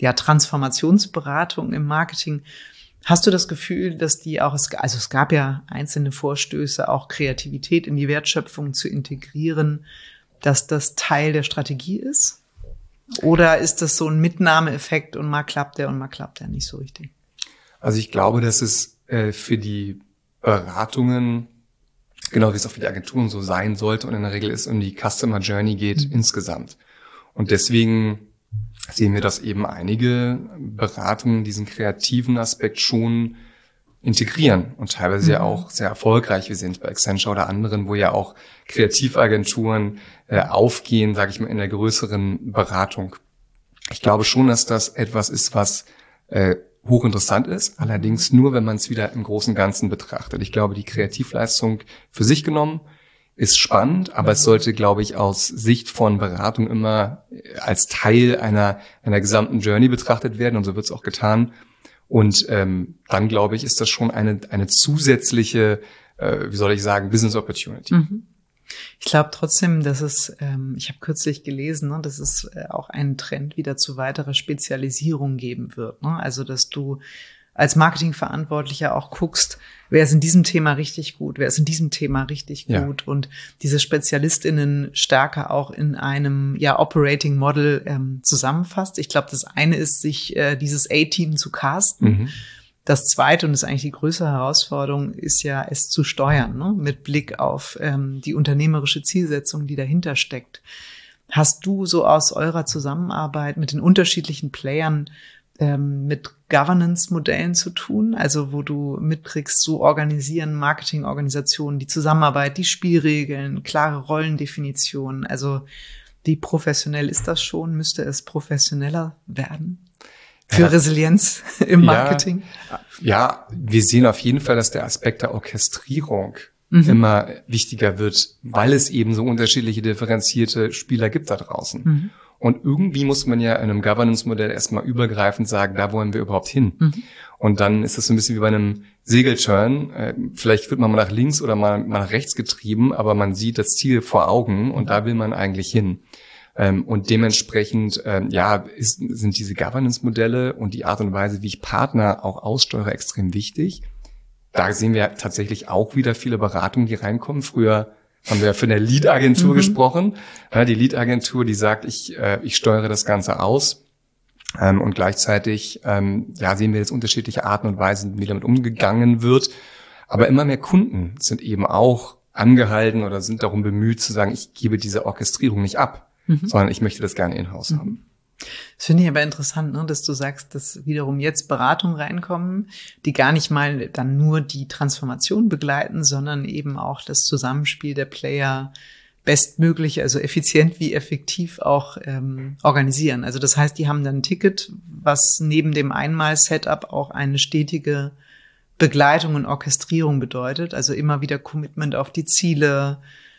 ja, Transformationsberatung im Marketing. Hast du das Gefühl, dass die auch, also es gab ja einzelne Vorstöße, auch Kreativität in die Wertschöpfung zu integrieren, dass das Teil der Strategie ist? Oder ist das so ein Mitnahmeeffekt und mal klappt der und mal klappt der nicht so richtig? Also ich glaube, dass es äh, für die Beratungen, genau wie es auch für die Agenturen so sein sollte und in der Regel ist, um die Customer Journey geht mhm. insgesamt. Und deswegen sehen wir, dass eben einige Beratungen diesen kreativen Aspekt schon integrieren und teilweise mhm. ja auch sehr erfolgreich wir sind bei Accenture oder anderen, wo ja auch Kreativagenturen äh, aufgehen, sage ich mal, in der größeren Beratung. Ich glaube schon, dass das etwas ist, was äh, hochinteressant ist, allerdings nur, wenn man es wieder im großen Ganzen betrachtet. Ich glaube, die Kreativleistung für sich genommen ist spannend, aber es sollte, glaube ich, aus Sicht von Beratung immer als Teil einer einer gesamten Journey betrachtet werden und so wird es auch getan. Und ähm, dann, glaube ich, ist das schon eine eine zusätzliche, äh, wie soll ich sagen, Business Opportunity. Mhm. Ich glaube trotzdem, dass es, ähm, ich habe kürzlich gelesen, ne, dass es äh, auch einen Trend wieder zu weiterer Spezialisierung geben wird. Ne? Also, dass du als Marketingverantwortlicher auch guckst, wer ist in diesem Thema richtig gut, wer ist in diesem Thema richtig gut ja. und diese SpezialistInnen stärker auch in einem ja Operating Model ähm, zusammenfasst. Ich glaube, das eine ist, sich äh, dieses A-Team zu casten. Mhm. Das zweite, und das ist eigentlich die größere Herausforderung, ist ja, es zu steuern, ne? Mit Blick auf ähm, die unternehmerische Zielsetzung, die dahinter steckt. Hast du so aus eurer Zusammenarbeit mit den unterschiedlichen Playern ähm, mit Governance-Modellen zu tun? Also wo du mitkriegst, so organisieren Marketingorganisationen die Zusammenarbeit, die Spielregeln, klare Rollendefinitionen. Also wie professionell ist das schon? Müsste es professioneller werden? Für ja. Resilienz im Marketing? Ja, ja, wir sehen auf jeden Fall, dass der Aspekt der Orchestrierung mhm. immer wichtiger wird, weil es eben so unterschiedliche differenzierte Spieler gibt da draußen. Mhm. Und irgendwie muss man ja in einem Governance-Modell erstmal übergreifend sagen, da wollen wir überhaupt hin. Mhm. Und dann ist das so ein bisschen wie bei einem Segelturn. Vielleicht wird man mal nach links oder mal, mal nach rechts getrieben, aber man sieht das Ziel vor Augen und da will man eigentlich hin. Und dementsprechend, ja, ist, sind diese Governance-Modelle und die Art und Weise, wie ich Partner auch aussteuere, extrem wichtig. Da sehen wir tatsächlich auch wieder viele Beratungen, die reinkommen. Früher haben wir ja von der Lead-Agentur mhm. gesprochen. Ja, die Lead-Agentur, die sagt, ich, äh, ich steuere das Ganze aus. Ähm, und gleichzeitig ähm, ja, sehen wir jetzt unterschiedliche Arten und Weisen, wie damit umgegangen wird. Aber immer mehr Kunden sind eben auch angehalten oder sind darum bemüht zu sagen, ich gebe diese Orchestrierung nicht ab. Mhm. sondern ich möchte das gerne in-house mhm. haben. Das finde ich aber interessant, ne, dass du sagst, dass wiederum jetzt Beratungen reinkommen, die gar nicht mal dann nur die Transformation begleiten, sondern eben auch das Zusammenspiel der Player bestmöglich, also effizient wie effektiv auch ähm, organisieren. Also das heißt, die haben dann ein Ticket, was neben dem Einmal-Setup auch eine stetige Begleitung und Orchestrierung bedeutet. Also immer wieder Commitment auf die Ziele,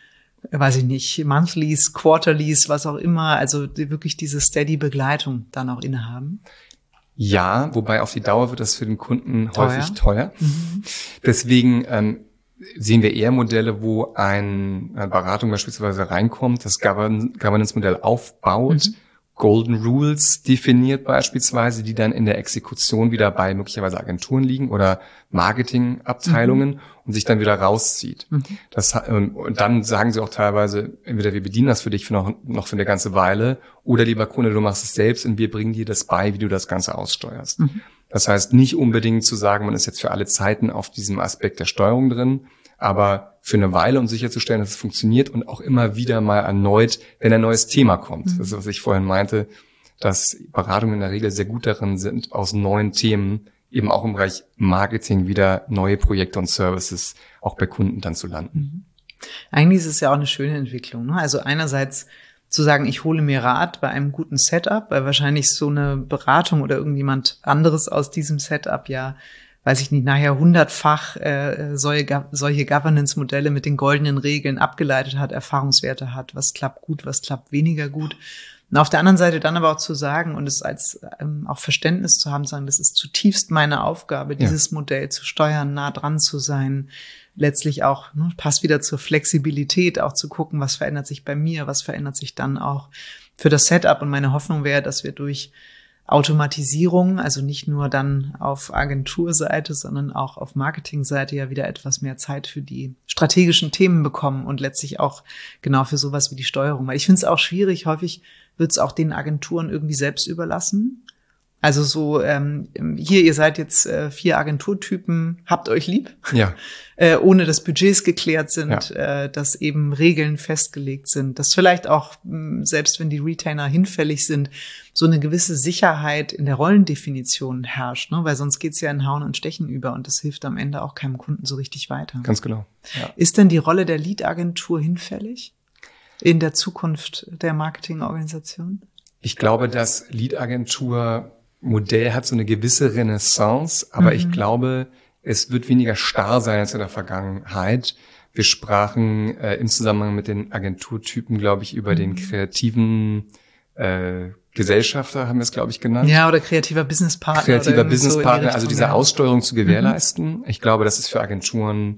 weiß ich nicht, Monthlies, Quarterlies, was auch immer, also die, wirklich diese steady Begleitung dann auch innehaben? Ja, wobei auf die Dauer wird das für den Kunden teuer. häufig teuer. Mhm. Deswegen ähm, sehen wir eher Modelle, wo ein, eine Beratung beispielsweise reinkommt, das Govern- Governance-Modell aufbaut, mhm. Golden Rules definiert beispielsweise, die dann in der Exekution wieder bei möglicherweise Agenturen liegen oder Marketingabteilungen mhm. und sich dann wieder rauszieht. Mhm. Das, und dann sagen sie auch teilweise, entweder wir bedienen das für dich für noch, noch für eine ganze Weile oder lieber Kunde, du machst es selbst und wir bringen dir das bei, wie du das Ganze aussteuerst. Mhm. Das heißt nicht unbedingt zu sagen, man ist jetzt für alle Zeiten auf diesem Aspekt der Steuerung drin, aber für eine Weile, um sicherzustellen, dass es funktioniert und auch immer wieder mal erneut, wenn ein neues Thema kommt. Mhm. Das ist, was ich vorhin meinte, dass Beratungen in der Regel sehr gut darin sind, aus neuen Themen eben auch im Bereich Marketing wieder neue Projekte und Services auch bei Kunden dann zu landen. Mhm. Eigentlich ist es ja auch eine schöne Entwicklung, ne? Also einerseits zu sagen, ich hole mir Rat bei einem guten Setup, weil wahrscheinlich so eine Beratung oder irgendjemand anderes aus diesem Setup ja, weiß ich nicht, nachher hundertfach äh, solche, solche Governance-Modelle mit den goldenen Regeln abgeleitet hat, Erfahrungswerte hat, was klappt gut, was klappt weniger gut. Und auf der anderen Seite dann aber auch zu sagen und es als ähm, auch Verständnis zu haben, sagen, das ist zutiefst meine Aufgabe, dieses ja. Modell zu steuern, nah dran zu sein, letztlich auch, ne, passt wieder zur Flexibilität, auch zu gucken, was verändert sich bei mir, was verändert sich dann auch für das Setup. Und meine Hoffnung wäre, dass wir durch Automatisierung, also nicht nur dann auf Agenturseite, sondern auch auf Marketingseite ja wieder etwas mehr Zeit für die strategischen Themen bekommen und letztlich auch genau für sowas wie die Steuerung. Weil ich finde es auch schwierig, häufig wird es auch den Agenturen irgendwie selbst überlassen. Also so, ähm, hier, ihr seid jetzt äh, vier Agenturtypen, habt euch lieb, ja. äh, ohne dass Budgets geklärt sind, ja. äh, dass eben Regeln festgelegt sind, dass vielleicht auch, mh, selbst wenn die Retainer hinfällig sind, so eine gewisse Sicherheit in der Rollendefinition herrscht, ne? Weil sonst geht's ja in Hauen und Stechen über und das hilft am Ende auch keinem Kunden so richtig weiter. Ganz genau. Ja. Ist denn die Rolle der Lead-Agentur hinfällig in der Zukunft der Marketingorganisation? Ich glaube, das Lead-Agentur Modell hat so eine gewisse Renaissance, aber mhm. ich glaube, es wird weniger starr sein als in der Vergangenheit. Wir sprachen äh, im Zusammenhang mit den Agenturtypen, glaube ich, über mhm. den kreativen äh, Gesellschafter, haben wir es, glaube ich, genannt. Ja, oder kreativer Businesspartner. Kreativer Businesspartner, so also diese Aussteuerung zu gewährleisten. Mhm. Ich glaube, das ist für Agenturen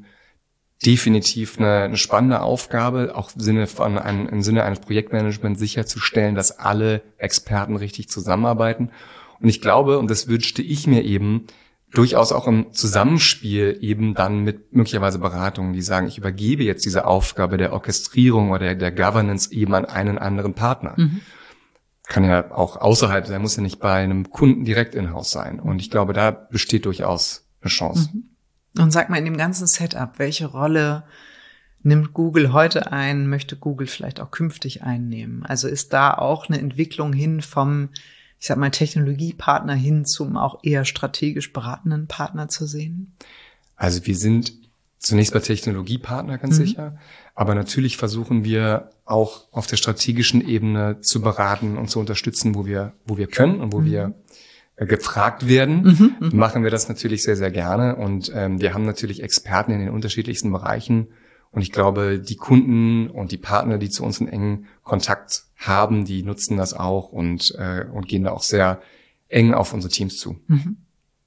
definitiv eine, eine spannende Aufgabe, auch im Sinne von einem, im Sinne eines Projektmanagements sicherzustellen, dass alle Experten richtig zusammenarbeiten. Und ich glaube, und das wünschte ich mir eben, durchaus auch im Zusammenspiel eben dann mit möglicherweise Beratungen, die sagen, ich übergebe jetzt diese Aufgabe der Orchestrierung oder der, der Governance eben an einen anderen Partner. Mhm. Kann ja auch außerhalb sein, muss ja nicht bei einem Kunden direkt in-house sein. Und ich glaube, da besteht durchaus eine Chance. Mhm. Und sag mal, in dem ganzen Setup, welche Rolle nimmt Google heute ein, möchte Google vielleicht auch künftig einnehmen? Also ist da auch eine Entwicklung hin vom, ich sag mal, Technologiepartner hin zum auch eher strategisch beratenden Partner zu sehen? Also wir sind zunächst bei Technologiepartner ganz mhm. sicher, aber natürlich versuchen wir auch auf der strategischen Ebene zu beraten und zu unterstützen, wo wir wo wir können und wo mhm. wir äh, gefragt werden. Mhm. Machen wir das natürlich sehr, sehr gerne und ähm, wir haben natürlich Experten in den unterschiedlichsten Bereichen. Und ich glaube, die Kunden und die Partner, die zu uns in engen Kontakt haben, die nutzen das auch und äh, und gehen da auch sehr eng auf unsere Teams zu. Mhm.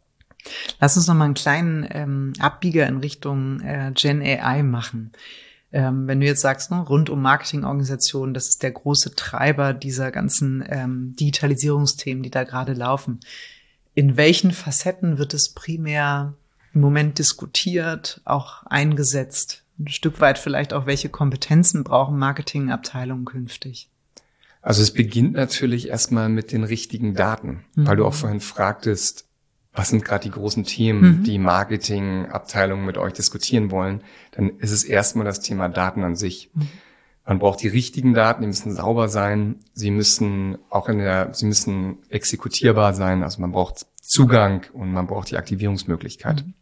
Lass uns noch mal einen kleinen ähm, Abbieger in Richtung äh, Gen A I machen. Ähm, wenn du jetzt sagst, ne, rund um Marketingorganisationen, das ist der große Treiber dieser ganzen ähm, Digitalisierungsthemen, die da gerade laufen. In welchen Facetten wird es primär im Moment diskutiert, auch eingesetzt? Ein Stück weit vielleicht auch, welche Kompetenzen brauchen Marketingabteilungen künftig? Also es beginnt natürlich erstmal mit den richtigen Daten, mhm. weil du auch vorhin fragtest, was sind gerade die großen Themen, mhm. die Marketingabteilungen mit euch diskutieren wollen, dann ist es erstmal das Thema Daten an sich. Mhm. Man braucht die richtigen Daten, die müssen sauber sein, sie müssen auch in der, sie müssen exekutierbar sein, also man braucht Zugang und man braucht die Aktivierungsmöglichkeit. Mhm.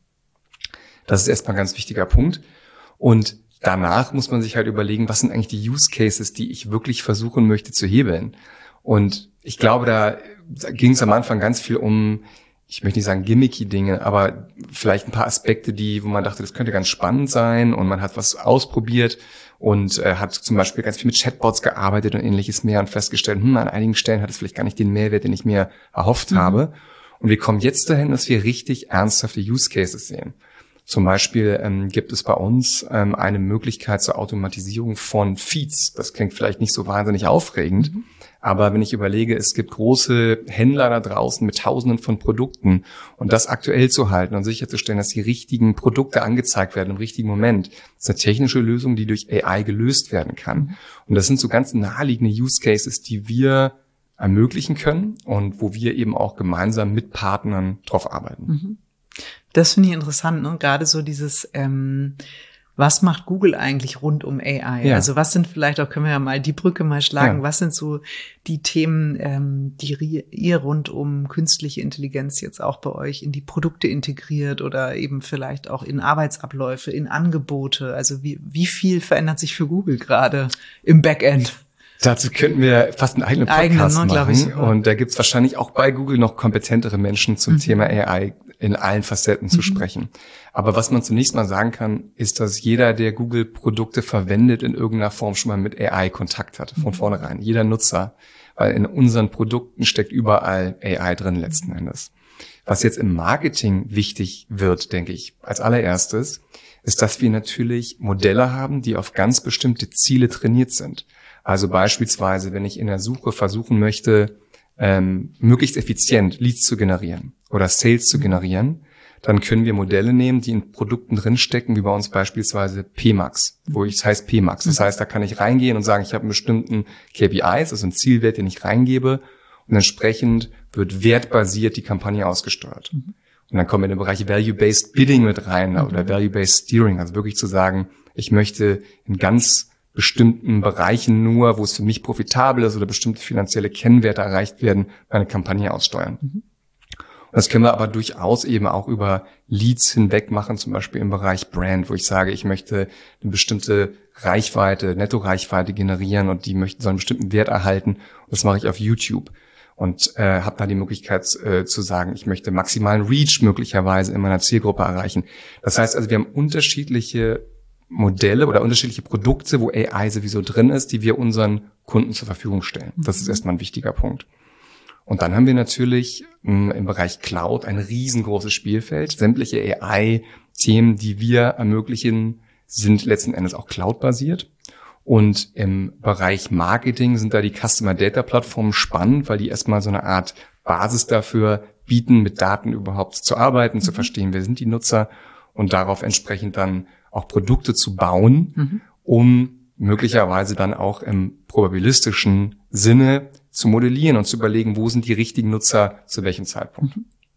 Das ist erstmal ein ganz wichtiger Punkt. Und danach muss man sich halt überlegen, was sind eigentlich die Use Cases, die ich wirklich versuchen möchte zu hebeln. Und ich glaube, da ging es am Anfang ganz viel um, ich möchte nicht sagen gimmicky Dinge, aber vielleicht ein paar Aspekte, die, wo man dachte, das könnte ganz spannend sein und man hat was ausprobiert und äh, hat zum Beispiel ganz viel mit Chatbots gearbeitet und ähnliches mehr und festgestellt, hm, an einigen Stellen hat es vielleicht gar nicht den Mehrwert, den ich mir erhofft mhm. habe. Und wir kommen jetzt dahin, dass wir richtig ernsthafte Use Cases sehen. Zum Beispiel ähm, gibt es bei uns ähm, eine Möglichkeit zur Automatisierung von Feeds. Das klingt vielleicht nicht so wahnsinnig aufregend, mhm. aber wenn ich überlege, es gibt große Händler da draußen mit Tausenden von Produkten und das aktuell zu halten und sicherzustellen, dass die richtigen Produkte angezeigt werden im richtigen Moment, das ist eine technische Lösung, die durch A I gelöst werden kann. Mhm. Und das sind so ganz naheliegende Use Cases, die wir ermöglichen können und wo wir eben auch gemeinsam mit Partnern drauf arbeiten. Mhm. Das finde ich interessant, ne? Gerade so dieses, ähm, was macht Google eigentlich rund um A I? Ja. Also was sind vielleicht auch, können wir ja mal die Brücke mal schlagen, ja. was sind so die Themen, ähm, die ihr rund um künstliche Intelligenz jetzt auch bei euch in die Produkte integriert oder eben vielleicht auch in Arbeitsabläufe, in Angebote? Also wie, wie viel verändert sich für Google gerade im Backend? Dazu könnten wir fast einen eigenen Podcast Eigene, ne, machen. Ich, und da gibt's wahrscheinlich auch bei Google noch kompetentere Menschen zum mhm. Thema A I in allen Facetten zu mhm. sprechen. Aber was man zunächst mal sagen kann, ist, dass jeder, der Google-Produkte verwendet, in irgendeiner Form schon mal mit A I Kontakt hatte, von mhm. vornherein. Jeder Nutzer, weil in unseren Produkten steckt überall A I drin letzten Endes. Was jetzt im Marketing wichtig wird, denke ich, als allererstes, ist, dass wir natürlich Modelle haben, die auf ganz bestimmte Ziele trainiert sind. Also beispielsweise, wenn ich in der Suche versuchen möchte, ähm, möglichst effizient Leads zu generieren oder Sales zu generieren, dann können wir Modelle nehmen, die in Produkten drinstecken, wie bei uns beispielsweise P MAX, wo ich, das heißt P MAX. Das heißt, da kann ich reingehen und sagen, ich habe einen bestimmten K P Is, also einen Zielwert, den ich reingebe, und entsprechend wird wertbasiert die Kampagne ausgesteuert. Mhm. Und dann kommen wir in den Bereich Value-Based Bidding mit rein, mhm. oder Value-Based Steering, also wirklich zu sagen, ich möchte in ganz bestimmten Bereichen nur, wo es für mich profitabel ist oder bestimmte finanzielle Kennwerte erreicht werden, meine Kampagne aussteuern. Mhm. Das können wir aber durchaus eben auch über Leads hinweg machen, zum Beispiel im Bereich Brand, wo ich sage, ich möchte eine bestimmte Reichweite, Netto-Reichweite generieren und die möchten so einen bestimmten Wert erhalten. Und das mache ich auf YouTube und äh, habe da die Möglichkeit äh, zu sagen, ich möchte maximalen Reach möglicherweise in meiner Zielgruppe erreichen. Das heißt also, wir haben unterschiedliche Modelle oder unterschiedliche Produkte, wo A I sowieso drin ist, die wir unseren Kunden zur Verfügung stellen. Das ist erstmal ein wichtiger Punkt. Und dann haben wir natürlich mh, im Bereich Cloud ein riesengroßes Spielfeld. Sämtliche A I-Themen, die wir ermöglichen, sind letzten Endes auch Cloud-basiert. Und im Bereich Marketing sind da die Customer Data Plattformen spannend, weil die erstmal so eine Art Basis dafür bieten, mit Daten überhaupt zu arbeiten, mhm. zu verstehen, wer sind die Nutzer und darauf entsprechend dann auch Produkte zu bauen, mhm. um möglicherweise dann auch im probabilistischen Sinne zu modellieren und zu überlegen, wo sind die richtigen Nutzer zu welchem Zeitpunkt.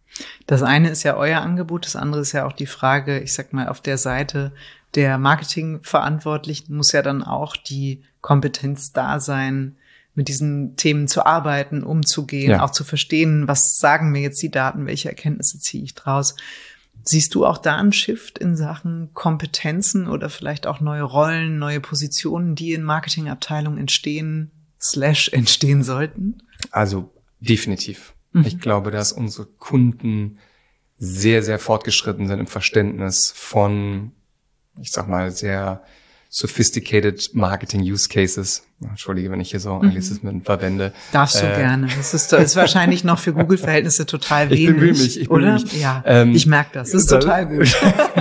Das eine ist ja euer Angebot, das andere ist ja auch die Frage, ich sag mal, auf der Seite der Marketingverantwortlichen muss ja dann auch die Kompetenz da sein, mit diesen Themen zu arbeiten, umzugehen, ja. auch zu verstehen, was sagen mir jetzt die Daten, welche Erkenntnisse ziehe ich draus. Siehst du auch da einen Shift in Sachen Kompetenzen oder vielleicht auch neue Rollen, neue Positionen, die in Marketingabteilungen entstehen, slash entstehen sollten? Also definitiv. Mhm. Ich glaube, dass unsere Kunden sehr, sehr fortgeschritten sind im Verständnis von, ich sag mal, sehr sophisticated Marketing Use Cases. Entschuldige, wenn ich hier so Anglizismen mhm. verwende. Darfst du äh, gerne. Das ist, das ist wahrscheinlich noch für Google-Verhältnisse total wenig. Ich bemühe mich, ich bemühe oder? mich. Ja, ähm, ich merke das. Das ist total gut.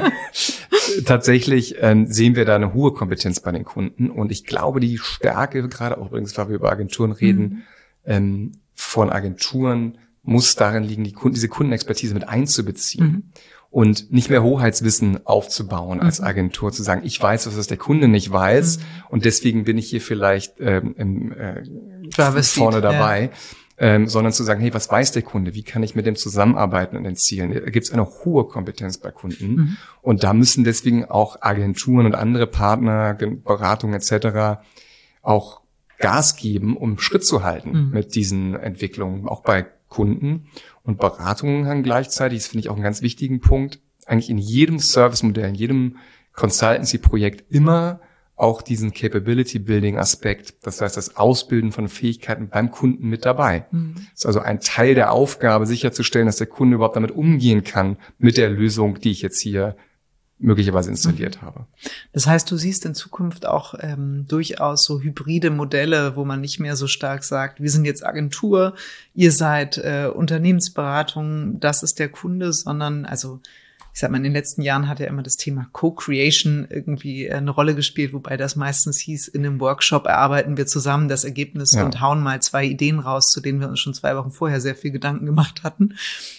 Tatsächlich ähm, sehen wir da eine hohe Kompetenz bei den Kunden. Und ich glaube, die Stärke, gerade auch übrigens, weil wir über Agenturen reden, mhm. ähm, von Agenturen muss darin liegen, die Kunden, diese Kundenexpertise mit einzubeziehen. Mhm. Und nicht mehr Hoheitswissen aufzubauen als Agentur, zu sagen, ich weiß, was das der Kunde nicht weiß mhm. und deswegen bin ich hier vielleicht ähm, im, äh, vorne dabei, ja. ähm, sondern zu sagen, hey, was weiß der Kunde, wie kann ich mit dem zusammenarbeiten an den Zielen? Da gibt es eine hohe Kompetenz bei Kunden mhm. und da müssen deswegen auch Agenturen und andere Partner, Beratungen et cetera auch Gas geben, um Schritt zu halten mhm. mit diesen Entwicklungen, auch bei Kunden. Und Beratungen haben gleichzeitig, das finde ich auch einen ganz wichtigen Punkt, eigentlich in jedem Service-Modell, in jedem Consultancy-Projekt immer auch diesen Capability-Building-Aspekt, das heißt das Ausbilden von Fähigkeiten beim Kunden mit dabei. Mhm. Das ist also ein Teil der Aufgabe, sicherzustellen, dass der Kunde überhaupt damit umgehen kann, mit der Lösung, die ich jetzt hier möglicherweise installiert mhm. habe. Das heißt, du siehst in Zukunft auch ähm, durchaus so hybride Modelle, wo man nicht mehr so stark sagt, wir sind jetzt Agentur, ihr seid äh, Unternehmensberatung, das ist der Kunde, sondern also ich sag mal, in den letzten Jahren hat ja immer das Thema Co-Creation irgendwie eine Rolle gespielt, wobei das meistens hieß, in einem Workshop erarbeiten wir zusammen das Ergebnis ja. und hauen mal zwei Ideen raus, zu denen wir uns schon zwei Wochen vorher sehr viel Gedanken gemacht hatten.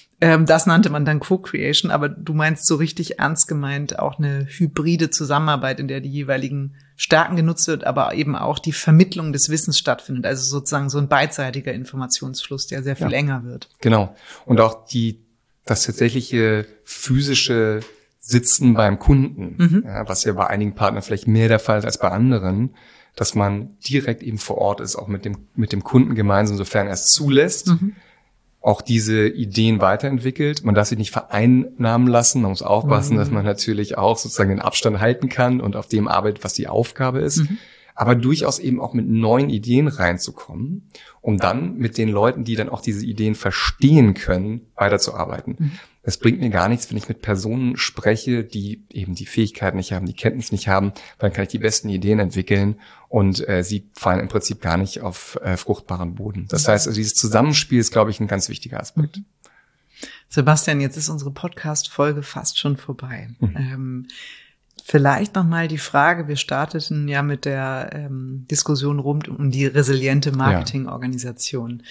Das nannte man dann Co-Creation, aber du meinst so richtig ernst gemeint auch eine hybride Zusammenarbeit, in der die jeweiligen Stärken genutzt wird, aber eben auch die Vermittlung des Wissens stattfindet. Also sozusagen so ein beidseitiger Informationsfluss, der sehr viel ja. enger wird. Genau. Und auch die das tatsächliche physische Sitzen beim Kunden, mhm. ja, was ja bei einigen Partnern vielleicht mehr der Fall ist als bei anderen, dass man direkt eben vor Ort ist, auch mit dem mit dem Kunden gemeinsam, sofern er es zulässt, mhm. auch diese Ideen weiterentwickelt. Man darf sich nicht vereinnahmen lassen. Man muss aufpassen, mhm. dass man natürlich auch sozusagen den Abstand halten kann und auf dem arbeitet, was die Aufgabe ist. Mhm. Aber durchaus eben auch mit neuen Ideen reinzukommen, um dann mit den Leuten, die dann auch diese Ideen verstehen können, weiterzuarbeiten. Mhm. Es bringt mir gar nichts, wenn ich mit Personen spreche, die eben die Fähigkeit nicht haben, die Kenntnis nicht haben, weil dann kann ich die besten Ideen entwickeln und äh, sie fallen im Prinzip gar nicht auf äh, fruchtbaren Boden. Das heißt, also dieses Zusammenspiel ist, glaube ich, ein ganz wichtiger Aspekt. Mhm. Sebastian, jetzt ist unsere Podcast-Folge fast schon vorbei. Mhm. Ähm, Vielleicht nochmal die Frage, wir starteten ja mit der ähm, Diskussion rund um die resiliente Marketingorganisation. Ja.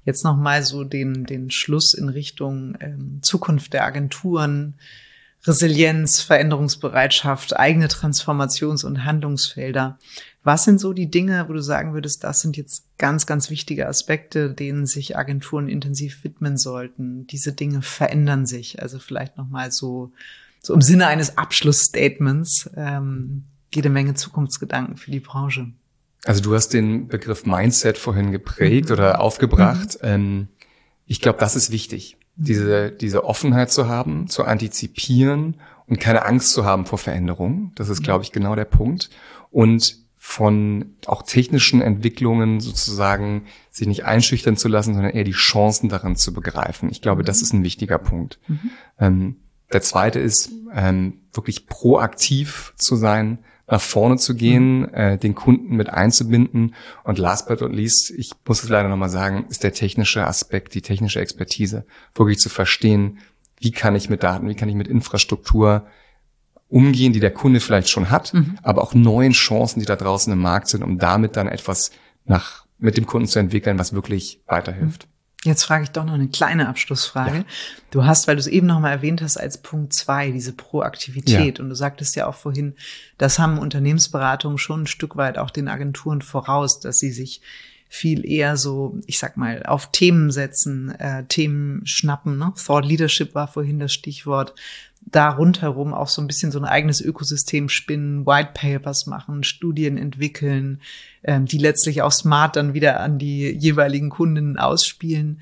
Jetzt nochmal so den, den Schluss in Richtung ähm, Zukunft der Agenturen, Resilienz, Veränderungsbereitschaft, eigene Transformations- und Handlungsfelder. Was sind so die Dinge, wo du sagen würdest, das sind jetzt ganz, ganz wichtige Aspekte, denen sich Agenturen intensiv widmen sollten? Diese Dinge verändern sich. Also vielleicht nochmal so, so im Sinne eines Abschlussstatements, ähm, jede Menge Zukunftsgedanken für die Branche. Also du hast den Begriff Mindset vorhin geprägt mhm. oder aufgebracht. Mhm. Ähm, ich glaube, das ist wichtig. Diese, diese Offenheit zu haben, zu antizipieren und keine Angst zu haben vor Veränderungen. Das ist, glaube ich, genau der Punkt. Und von auch technischen Entwicklungen sozusagen sich nicht einschüchtern zu lassen, sondern eher die Chancen daran zu begreifen. Ich glaube, das ist ein wichtiger Punkt. Mhm. Ähm, der zweite ist, ähm, wirklich proaktiv zu sein, nach vorne zu gehen, mhm. äh, den Kunden mit einzubinden. Und last but not least, ich muss es leider nochmal sagen, ist der technische Aspekt, die technische Expertise, wirklich zu verstehen, wie kann ich mit Daten, wie kann ich mit Infrastruktur umgehen, die der Kunde vielleicht schon hat, mhm. aber auch neuen Chancen, die da draußen im Markt sind, um damit dann etwas nach mit dem Kunden zu entwickeln, was wirklich weiterhilft. Mhm. Jetzt frage ich doch noch eine kleine Abschlussfrage. Ja. Du hast, weil du es eben noch mal erwähnt hast, als Punkt zwei, diese Proaktivität. Ja. Und du sagtest ja auch vorhin, das haben Unternehmensberatungen schon ein Stück weit auch den Agenturen voraus, dass sie sich viel eher so, ich sag mal, auf Themen setzen, äh, Themen schnappen. Ne? Thought Leadership war vorhin das Stichwort. Da rundherum auch so ein bisschen so ein eigenes Ökosystem spinnen, White Papers machen, Studien entwickeln, ähm, die letztlich auch smart dann wieder an die jeweiligen Kundinnen ausspielen.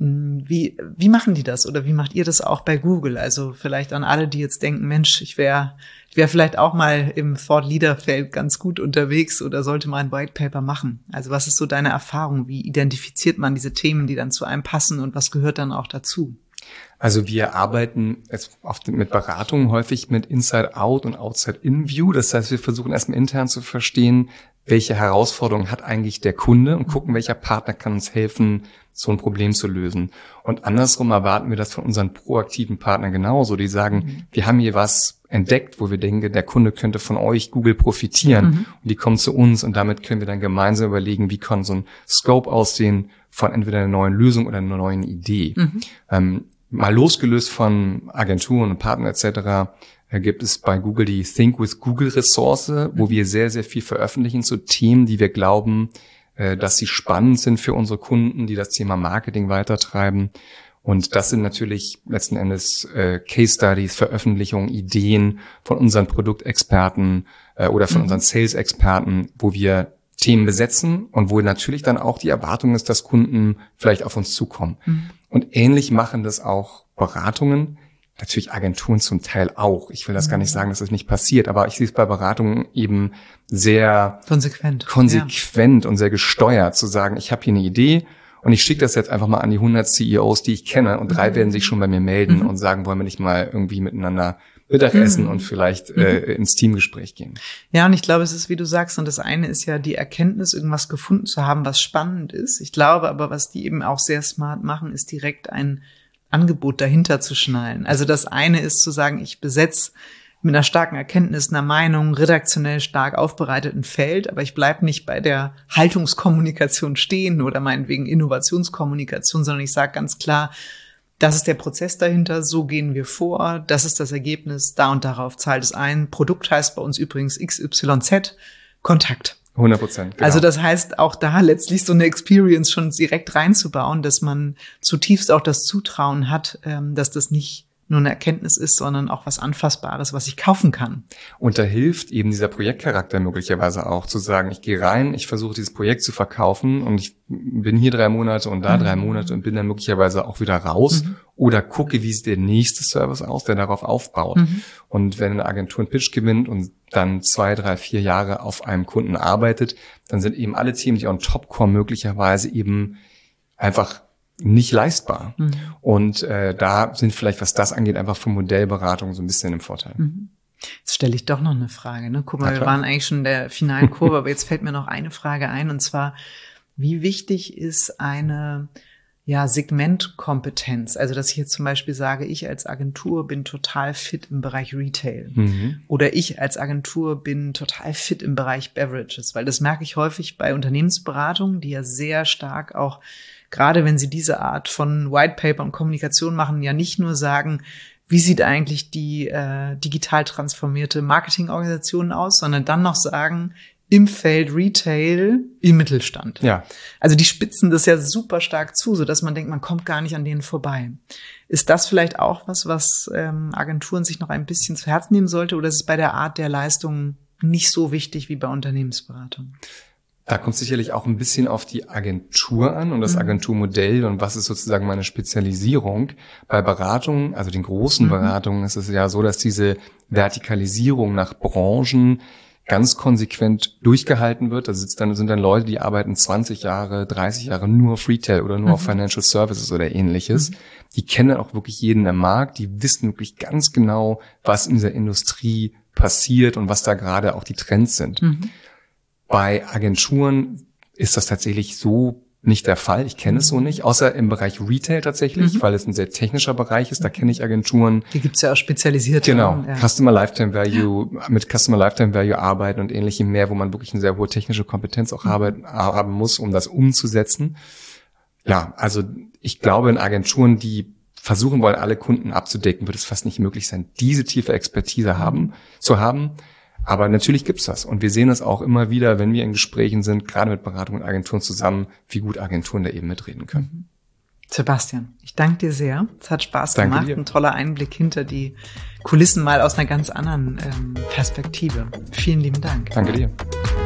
Wie, wie machen die das oder wie macht ihr das auch bei Google? Also vielleicht an alle, die jetzt denken, Mensch, ich wäre ich wäre vielleicht auch mal im Thought Leader Feld ganz gut unterwegs oder sollte mal ein White Paper machen. Also was ist so deine Erfahrung? Wie identifiziert man diese Themen, die dann zu einem passen und was gehört dann auch dazu? Also wir arbeiten jetzt oft mit Beratungen häufig mit Inside-Out und Outside-In-View. Das heißt, wir versuchen erstmal intern zu verstehen, welche Herausforderungen hat eigentlich der Kunde und gucken, welcher Partner kann uns helfen, so ein Problem zu lösen. Und andersrum erwarten wir das von unseren proaktiven Partnern genauso. Die sagen, mhm. wir haben hier was entdeckt, wo wir denken, der Kunde könnte von euch, Google, profitieren. Mhm. Und die kommen zu uns und damit können wir dann gemeinsam überlegen, wie kann so ein Scope aussehen von entweder einer neuen Lösung oder einer neuen Idee. Mhm. Ähm, mal losgelöst von Agenturen und Partnern et cetera gibt es bei Google die Think with Google Ressource, wo wir sehr, sehr viel veröffentlichen zu Themen, die wir glauben, dass sie spannend sind für unsere Kunden, die das Thema Marketing weitertreiben. Und das sind natürlich letzten Endes äh, Case Studies, Veröffentlichungen, Ideen von unseren Produktexperten äh, oder von mhm. unseren Sales-Experten, wo wir Themen besetzen und wo natürlich dann auch die Erwartung ist, dass Kunden vielleicht auf uns zukommen. Mhm. Und ähnlich machen das auch Beratungen. Natürlich Agenturen zum Teil auch. Ich will das gar nicht sagen, dass das nicht passiert, aber ich sehe es bei Beratungen eben sehr konsequent, konsequent ja. und sehr gesteuert, zu sagen, ich habe hier eine Idee und ich schicke das jetzt einfach mal an die hundert C E Os, die ich kenne, und drei mhm. werden sich schon bei mir melden mhm. und sagen, wollen wir nicht mal irgendwie miteinander Mittagessen mhm. und vielleicht äh, ins Teamgespräch gehen. Ja, und ich glaube, es ist, wie du sagst, und das eine ist ja die Erkenntnis, irgendwas gefunden zu haben, was spannend ist. Ich glaube aber, was die eben auch sehr smart machen, ist direkt ein Angebot dahinter zu schnallen. Also das eine ist zu sagen, ich besetze mit einer starken Erkenntnis, einer Meinung, redaktionell stark aufbereiteten Feld, aber ich bleibe nicht bei der Haltungskommunikation stehen oder meinetwegen Innovationskommunikation, sondern ich sage ganz klar, das ist der Prozess dahinter, so gehen wir vor, das ist das Ergebnis, da und darauf zahlt es ein. Produkt heißt bei uns übrigens X Y Z, Kontakt. hundert Prozent. Genau. Also das heißt, auch da letztlich so eine Experience schon direkt reinzubauen, dass man zutiefst auch das Zutrauen hat, dass das nicht nur eine Erkenntnis ist, sondern auch was Anfassbares, was ich kaufen kann. Und da hilft eben dieser Projektcharakter möglicherweise auch, zu sagen, ich gehe rein, ich versuche dieses Projekt zu verkaufen und ich bin hier drei Monate und da mhm. drei Monate und bin dann möglicherweise auch wieder raus mhm. oder gucke, wie sieht der nächste Service aus, der darauf aufbaut. Mhm. Und wenn eine Agentur einen Pitch gewinnt und dann zwei, drei, vier Jahre auf einem Kunden arbeitet, dann sind eben alle Themen, die on top kommen, möglicherweise eben einfach nicht leistbar. Mhm. Und äh, da sind vielleicht, was das angeht, einfach für Modellberatung so ein bisschen im Vorteil. Mhm. Jetzt stelle ich doch noch eine Frage. Ne? Guck mal, wir waren eigentlich schon in der finalen Kurve, aber jetzt fällt mir noch eine Frage ein, und zwar, wie wichtig ist eine ja Segmentkompetenz? Also, dass ich jetzt zum Beispiel sage, ich als Agentur bin total fit im Bereich Retail. Mhm. Oder ich als Agentur bin total fit im Bereich Beverages, weil das merke ich häufig bei Unternehmensberatungen, die ja sehr stark auch gerade wenn Sie diese Art von White Paper und Kommunikation machen, ja nicht nur sagen, wie sieht eigentlich die äh, digital transformierte Marketingorganisation aus, sondern dann noch sagen, im Feld Retail, im Mittelstand. Ja. Also die spitzen das ja super stark zu, so dass man denkt, man kommt gar nicht an denen vorbei. Ist das vielleicht auch was, was ähm, Agenturen sich noch ein bisschen zu Herzen nehmen sollte, oder ist es bei der Art der Leistung nicht so wichtig wie bei Unternehmensberatung? Da kommt sicherlich auch ein bisschen auf die Agentur an und das mhm. Agenturmodell und was ist sozusagen meine Spezialisierung. Bei Beratungen, also den großen mhm. Beratungen, ist es ja so, dass diese Vertikalisierung nach Branchen ganz konsequent durchgehalten wird. Da sitzt dann, sind dann Leute, die arbeiten zwanzig Jahre, dreißig Jahre nur auf Retail oder nur mhm. auf Financial Services oder ähnliches. Mhm. Die kennen auch wirklich jeden am Markt. Die wissen wirklich ganz genau, was in dieser Industrie passiert und was da gerade auch die Trends sind. Mhm. Bei Agenturen ist das tatsächlich so nicht der Fall. Ich kenne es so nicht, außer im Bereich Retail tatsächlich, mhm. weil es ein sehr technischer Bereich ist. Da kenne ich Agenturen. Die gibt's ja auch spezialisierte. Genau, ja. Customer Lifetime Value, mit Customer Lifetime Value arbeiten und ähnlichem mehr, wo man wirklich eine sehr hohe technische Kompetenz auch mhm. haben, haben muss, um das umzusetzen. Ja, also ich glaube, in Agenturen, die versuchen wollen, alle Kunden abzudecken, wird es fast nicht möglich sein, diese tiefe Expertise haben, zu haben. Aber natürlich gibt's das. Und wir sehen es auch immer wieder, wenn wir in Gesprächen sind, gerade mit Beratungen und Agenturen zusammen, wie gut Agenturen da eben mitreden können. Sebastian, ich danke dir sehr. Es hat Spaß danke gemacht. Dir. Ein toller Einblick hinter die Kulissen mal aus einer ganz anderen ähm, Perspektive. Vielen lieben Dank. Danke dir.